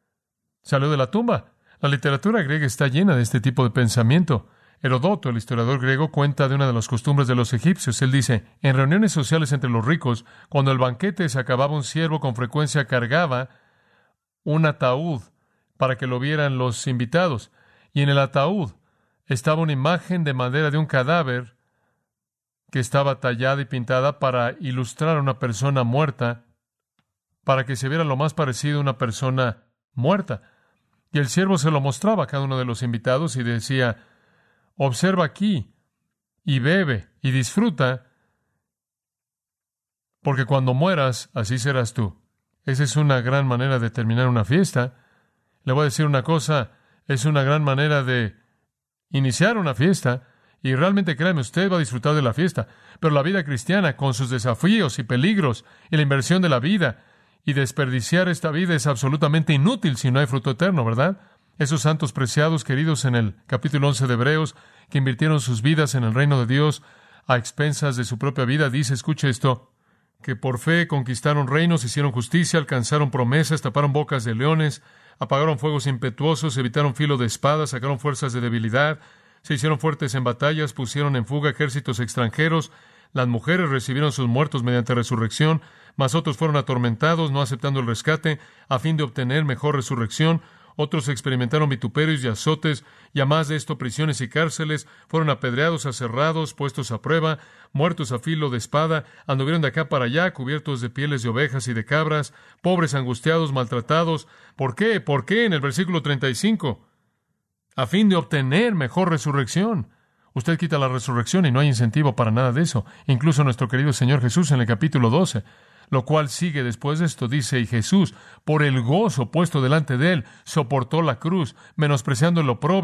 salió de la tumba. La literatura griega está llena de este tipo de pensamiento. Heródoto, el historiador griego, cuenta de una de las costumbres de los egipcios. Él dice, en reuniones sociales entre los ricos, cuando el banquete se acababa, un siervo con frecuencia cargaba un ataúd para que lo vieran los invitados. Y en el ataúd estaba una imagen de madera de un cadáver que estaba tallada y pintada para ilustrar a una persona muerta, para que se viera lo más parecido a una persona muerta. Y el siervo se lo mostraba a cada uno de los invitados y decía, observa aquí y bebe y disfruta, porque cuando mueras, así serás tú. Esa es una gran manera de terminar una fiesta. Le voy a decir una cosa, es una gran manera de iniciar una fiesta, y realmente créame, usted va a disfrutar de la fiesta. Pero la vida cristiana, con sus desafíos y peligros, y la inversión de la vida, y desperdiciar esta vida es absolutamente inútil si no hay fruto eterno, ¿verdad? Esos santos preciados, queridos en el capítulo 11 de Hebreos, que invirtieron sus vidas en el reino de Dios a expensas de su propia vida, dice, escuche esto, que por fe conquistaron reinos, hicieron justicia, alcanzaron promesas, taparon bocas de leones, apagaron fuegos impetuosos, evitaron filo de espada, sacaron fuerzas de debilidad, se hicieron fuertes en batallas, pusieron en fuga ejércitos extranjeros, las mujeres recibieron sus muertos mediante resurrección, mas otros fueron atormentados, no aceptando el rescate, a fin de obtener mejor resurrección. Otros experimentaron vituperios y azotes, y a más de esto prisiones y cárceles, fueron apedreados, aserrados, puestos a prueba, muertos a filo de espada, anduvieron de acá para allá, cubiertos de pieles de ovejas y de cabras, pobres, angustiados, maltratados. ¿Por qué? ¿Por qué? En el versículo 35, a fin de obtener mejor resurrección. Usted quita la resurrección y no hay incentivo para nada de eso. Incluso nuestro querido Señor Jesús en el capítulo 12, lo cual sigue después de esto, dice, y Jesús, por el gozo puesto delante de él, soportó la cruz, menospreciando el oprobio,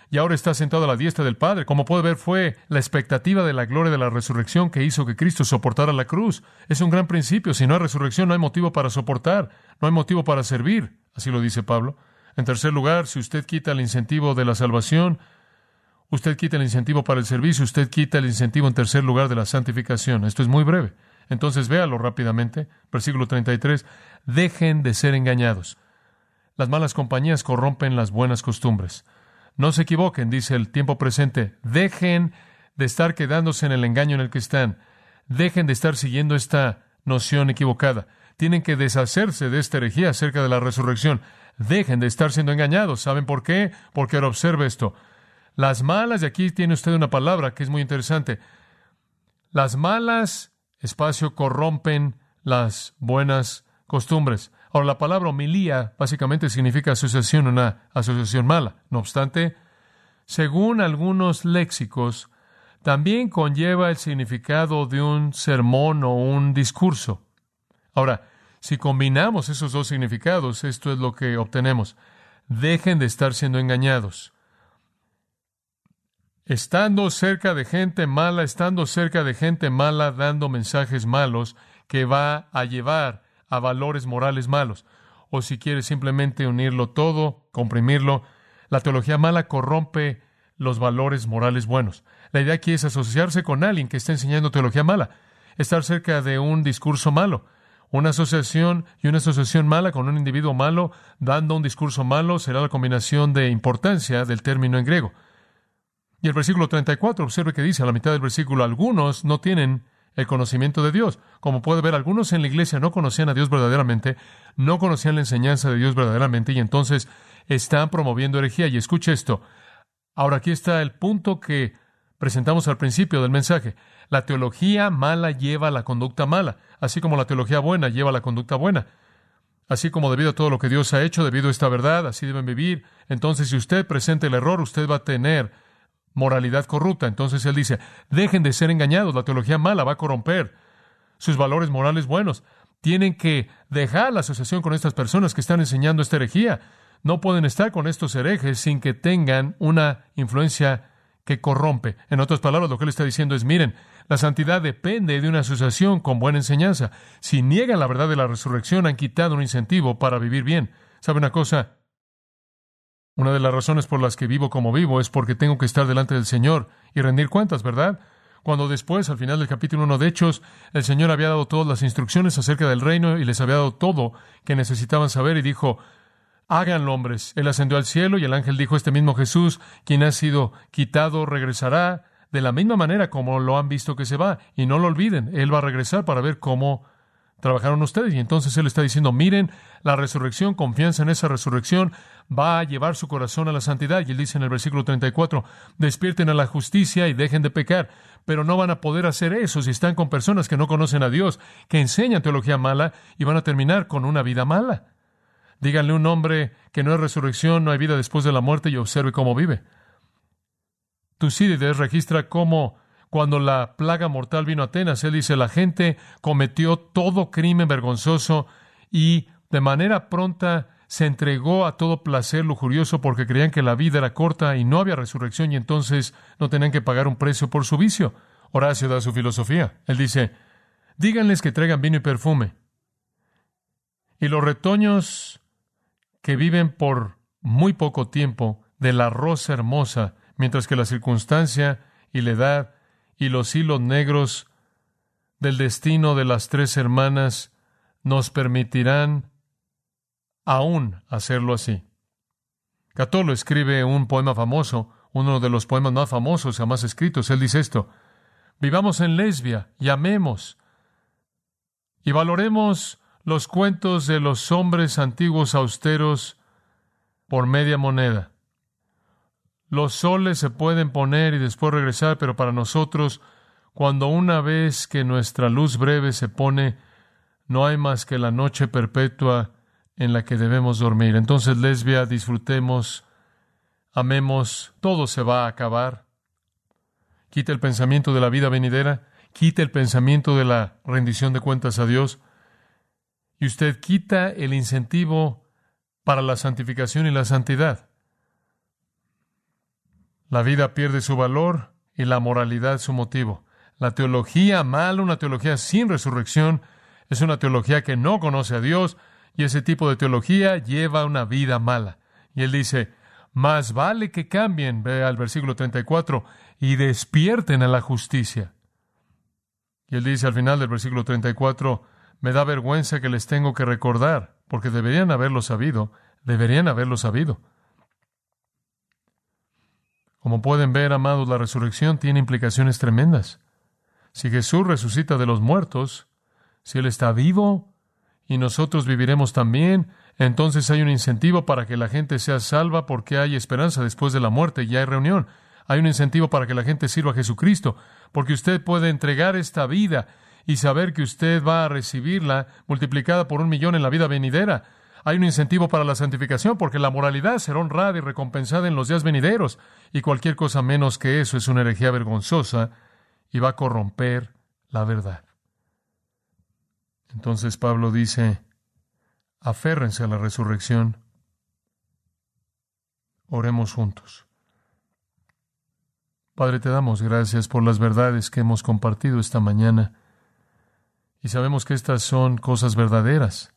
y ahora está sentado a la diestra del Padre. Como puede ver, fue la expectativa de la gloria de la resurrección que hizo que Cristo soportara la cruz. Es un gran principio. Si no hay resurrección, no hay motivo para soportar, no hay motivo para servir. Así lo dice Pablo. En tercer lugar, si usted quita el incentivo de la salvación, usted quita el incentivo para el servicio, usted quita el incentivo en tercer lugar de la santificación. Esto es muy breve. Entonces véalo rápidamente. Versículo 33. Dejen de ser engañados. Las malas compañías corrompen las buenas costumbres. No se equivoquen, dice el tiempo presente. Dejen de estar quedándose en el engaño en el que están. Dejen de estar siguiendo esta noción equivocada. Tienen que deshacerse de esta herejía acerca de la resurrección. Dejen de estar siendo engañados. ¿Saben por qué? Porque ahora observe esto. Las malas, y aquí tiene usted una palabra que es muy interesante. Las malas, corrompen las buenas costumbres. Ahora, la palabra homilía básicamente significa asociación, una asociación mala. No obstante, según algunos léxicos, también conlleva el significado de un sermón o un discurso. Ahora, si combinamos esos dos significados, esto es lo que obtenemos. Dejen de estar siendo engañados. Estando cerca de gente mala, dando mensajes malos que va a llevar a valores morales malos. O si quiere simplemente unirlo todo, comprimirlo, la teología mala corrompe los valores morales buenos. La idea aquí es asociarse con alguien que está enseñando teología mala, estar cerca de un discurso malo. Una asociación mala con un individuo malo dando un discurso malo será la combinación de importancia del término en griego. Y el versículo 34, observe que dice a la mitad del versículo, algunos no tienen el conocimiento de Dios. Como puede ver, algunos en la iglesia no conocían a Dios verdaderamente, no conocían la enseñanza de Dios verdaderamente, y entonces están promoviendo herejía. Y escuche esto. Ahora aquí está el punto que presentamos al principio del mensaje. La teología mala lleva a la conducta mala, así como la teología buena lleva a la conducta buena. Así como debido a todo lo que Dios ha hecho, debido a esta verdad, así deben vivir. Entonces, si usted presenta el error, usted va a tener moralidad corrupta. Entonces él dice, dejen de ser engañados, la teología mala va a corromper sus valores morales buenos. Tienen que dejar la asociación con estas personas que están enseñando esta herejía. No pueden estar con estos herejes sin que tengan una influencia que corrompe. En otras palabras, lo que él está diciendo es, miren, la santidad depende de una asociación con buena enseñanza. Si niegan la verdad de la resurrección, han quitado un incentivo para vivir bien. ¿Sabe una cosa? Una de las razones por las que vivo como vivo es porque tengo que estar delante del Señor y rendir cuentas, ¿verdad? Cuando después, al final del capítulo 1 de Hechos, el Señor había dado todas las instrucciones acerca del reino y les había dado todo que necesitaban saber y dijo, háganlo, hombres. Él ascendió al cielo y el ángel dijo, este mismo Jesús, quien ha sido quitado, regresará de la misma manera como lo han visto que se va. Y no lo olviden, Él va a regresar para ver cómo trabajaron ustedes. Y entonces Él está diciendo, miren, la resurrección, confianza en esa resurrección, va a llevar su corazón a la santidad. Y Él dice en el versículo 34, despierten a la justicia y dejen de pecar. Pero no van a poder hacer eso si están con personas que no conocen a Dios, que enseñan teología mala y van a terminar con una vida mala. Díganle a un hombre que no hay resurrección, no hay vida después de la muerte y observe cómo vive. Tucídides registra cómo cuando la plaga mortal vino a Atenas, él dice, la gente cometió todo crimen vergonzoso y de manera pronta se entregó a todo placer lujurioso porque creían que la vida era corta y no había resurrección y entonces no tenían que pagar un precio por su vicio. Horacio da su filosofía. Él dice, díganles que traigan vino y perfume. Y los retoños que viven por muy poco tiempo de la rosa hermosa, mientras que la circunstancia y la edad y los hilos negros del destino de las tres hermanas nos permitirán aún hacerlo así. Catulo escribe un poema famoso, uno de los poemas más famosos jamás escritos. Él dice esto, vivamos en Lesbia y amemos y valoremos los cuentos de los hombres antiguos austeros por media moneda. Los soles se pueden poner y después regresar, pero para nosotros, cuando una vez que nuestra luz breve se pone, no hay más que la noche perpetua en la que debemos dormir. Entonces, Lesbia, disfrutemos, amemos, todo se va a acabar. Quita el pensamiento de la vida venidera, quita el pensamiento de la rendición de cuentas a Dios, y usted quita el incentivo para la santificación y la santidad. La vida pierde su valor y la moralidad su motivo. La teología mala, una teología sin resurrección, es una teología que no conoce a Dios, y ese tipo de teología lleva una vida mala. Y él dice, más vale que cambien, ve al versículo 34, y despierten a la justicia. Y él dice al final del versículo 34, me da vergüenza que les tengo que recordar, porque deberían haberlo sabido. Como pueden ver, amados, la resurrección tiene implicaciones tremendas. Si Jesús resucita de los muertos, si Él está vivo y nosotros viviremos también, entonces hay un incentivo para que la gente sea salva porque hay esperanza después de la muerte y hay reunión. Hay un incentivo para que la gente sirva a Jesucristo, porque usted puede entregar esta vida y saber que usted va a recibirla multiplicada por 1,000,000 en la vida venidera. Hay un incentivo para la santificación, porque la moralidad será honrada y recompensada en los días venideros, y cualquier cosa menos que eso es una herejía vergonzosa y va a corromper la verdad. Entonces Pablo dice, aférrense a la resurrección. Oremos juntos. Padre, te damos gracias por las verdades que hemos compartido esta mañana, y sabemos que estas son cosas verdaderas.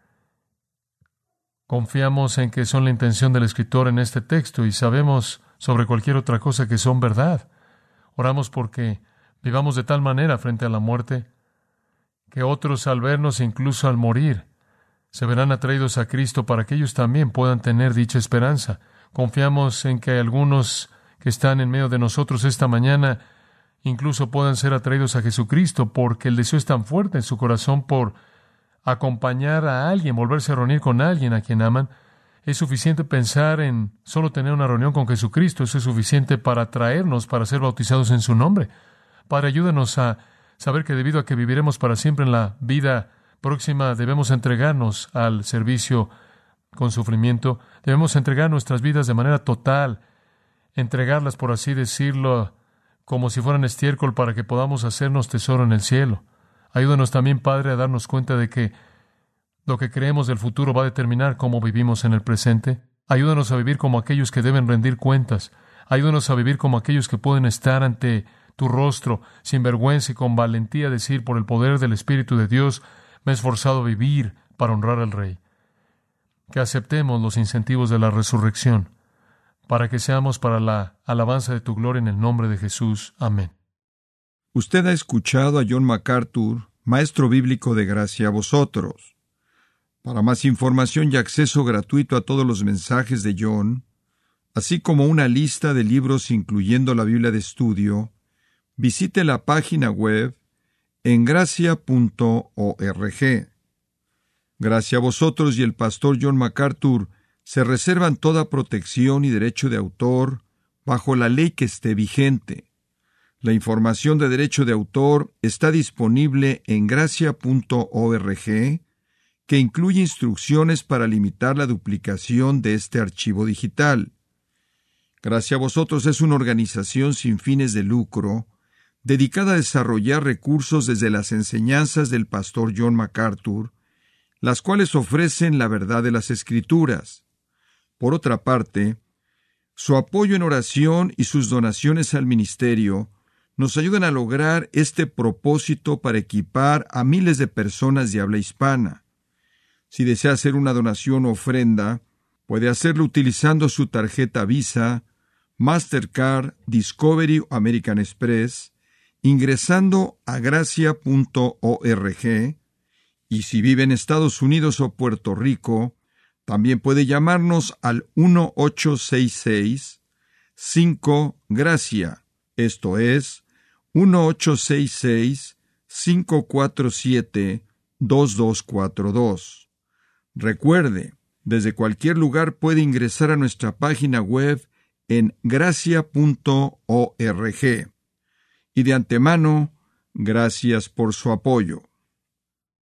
Confiamos en que son la intención del escritor en este texto y sabemos sobre cualquier otra cosa que son verdad. Oramos porque vivamos de tal manera frente a la muerte que otros, al vernos, incluso al morir, se verán atraídos a Cristo para que ellos también puedan tener dicha esperanza. Confiamos en que algunos que están en medio de nosotros esta mañana incluso puedan ser atraídos a Jesucristo, porque el deseo es tan fuerte en su corazón por acompañar a alguien, volverse a reunir con alguien a quien aman. Es suficiente pensar en solo tener una reunión con Jesucristo. Eso es suficiente para atraernos, para ser bautizados en su nombre. Padre, ayúdanos a saber que debido a que viviremos para siempre en la vida próxima, debemos entregarnos al servicio con sufrimiento. Debemos entregar nuestras vidas de manera total, entregarlas, por así decirlo, como si fueran estiércol, para que podamos hacernos tesoro en el cielo. Ayúdanos también, Padre, a darnos cuenta de que lo que creemos del futuro va a determinar cómo vivimos en el presente. Ayúdanos a vivir como aquellos que deben rendir cuentas. Ayúdanos a vivir como aquellos que pueden estar ante tu rostro, sin vergüenza y con valentía, decir, por el poder del Espíritu de Dios, me he esforzado a vivir para honrar al Rey. Que aceptemos los incentivos de la resurrección, para que seamos para la alabanza de tu gloria en el nombre de Jesús. Amén. Usted ha escuchado a John MacArthur, maestro bíblico de Gracia a Vosotros. Para más información y acceso gratuito a todos los mensajes de John, así como una lista de libros incluyendo la Biblia de estudio, visite la página web en gracia.org. Gracia a Vosotros y el pastor John MacArthur se reservan toda protección y derecho de autor bajo la ley que esté vigente. La información de derecho de autor está disponible en gracia.org, que incluye instrucciones para limitar la duplicación de este archivo digital. Gracia a Vosotros es una organización sin fines de lucro, dedicada a desarrollar recursos desde las enseñanzas del pastor John MacArthur, las cuales ofrecen la verdad de las Escrituras. Por otra parte, su apoyo en oración y sus donaciones al ministerio nos ayudan a lograr este propósito para equipar a miles de personas de habla hispana. Si desea hacer una donación o ofrenda, puede hacerlo utilizando su tarjeta Visa, Mastercard, Discovery o American Express, ingresando a gracia.org, y si vive en Estados Unidos o Puerto Rico, también puede llamarnos al 1-866-5-GRACIA, esto es, 1-866-547-2242. Recuerde, desde cualquier lugar puede ingresar a nuestra página web en gracia.org. Y de antemano, gracias por su apoyo.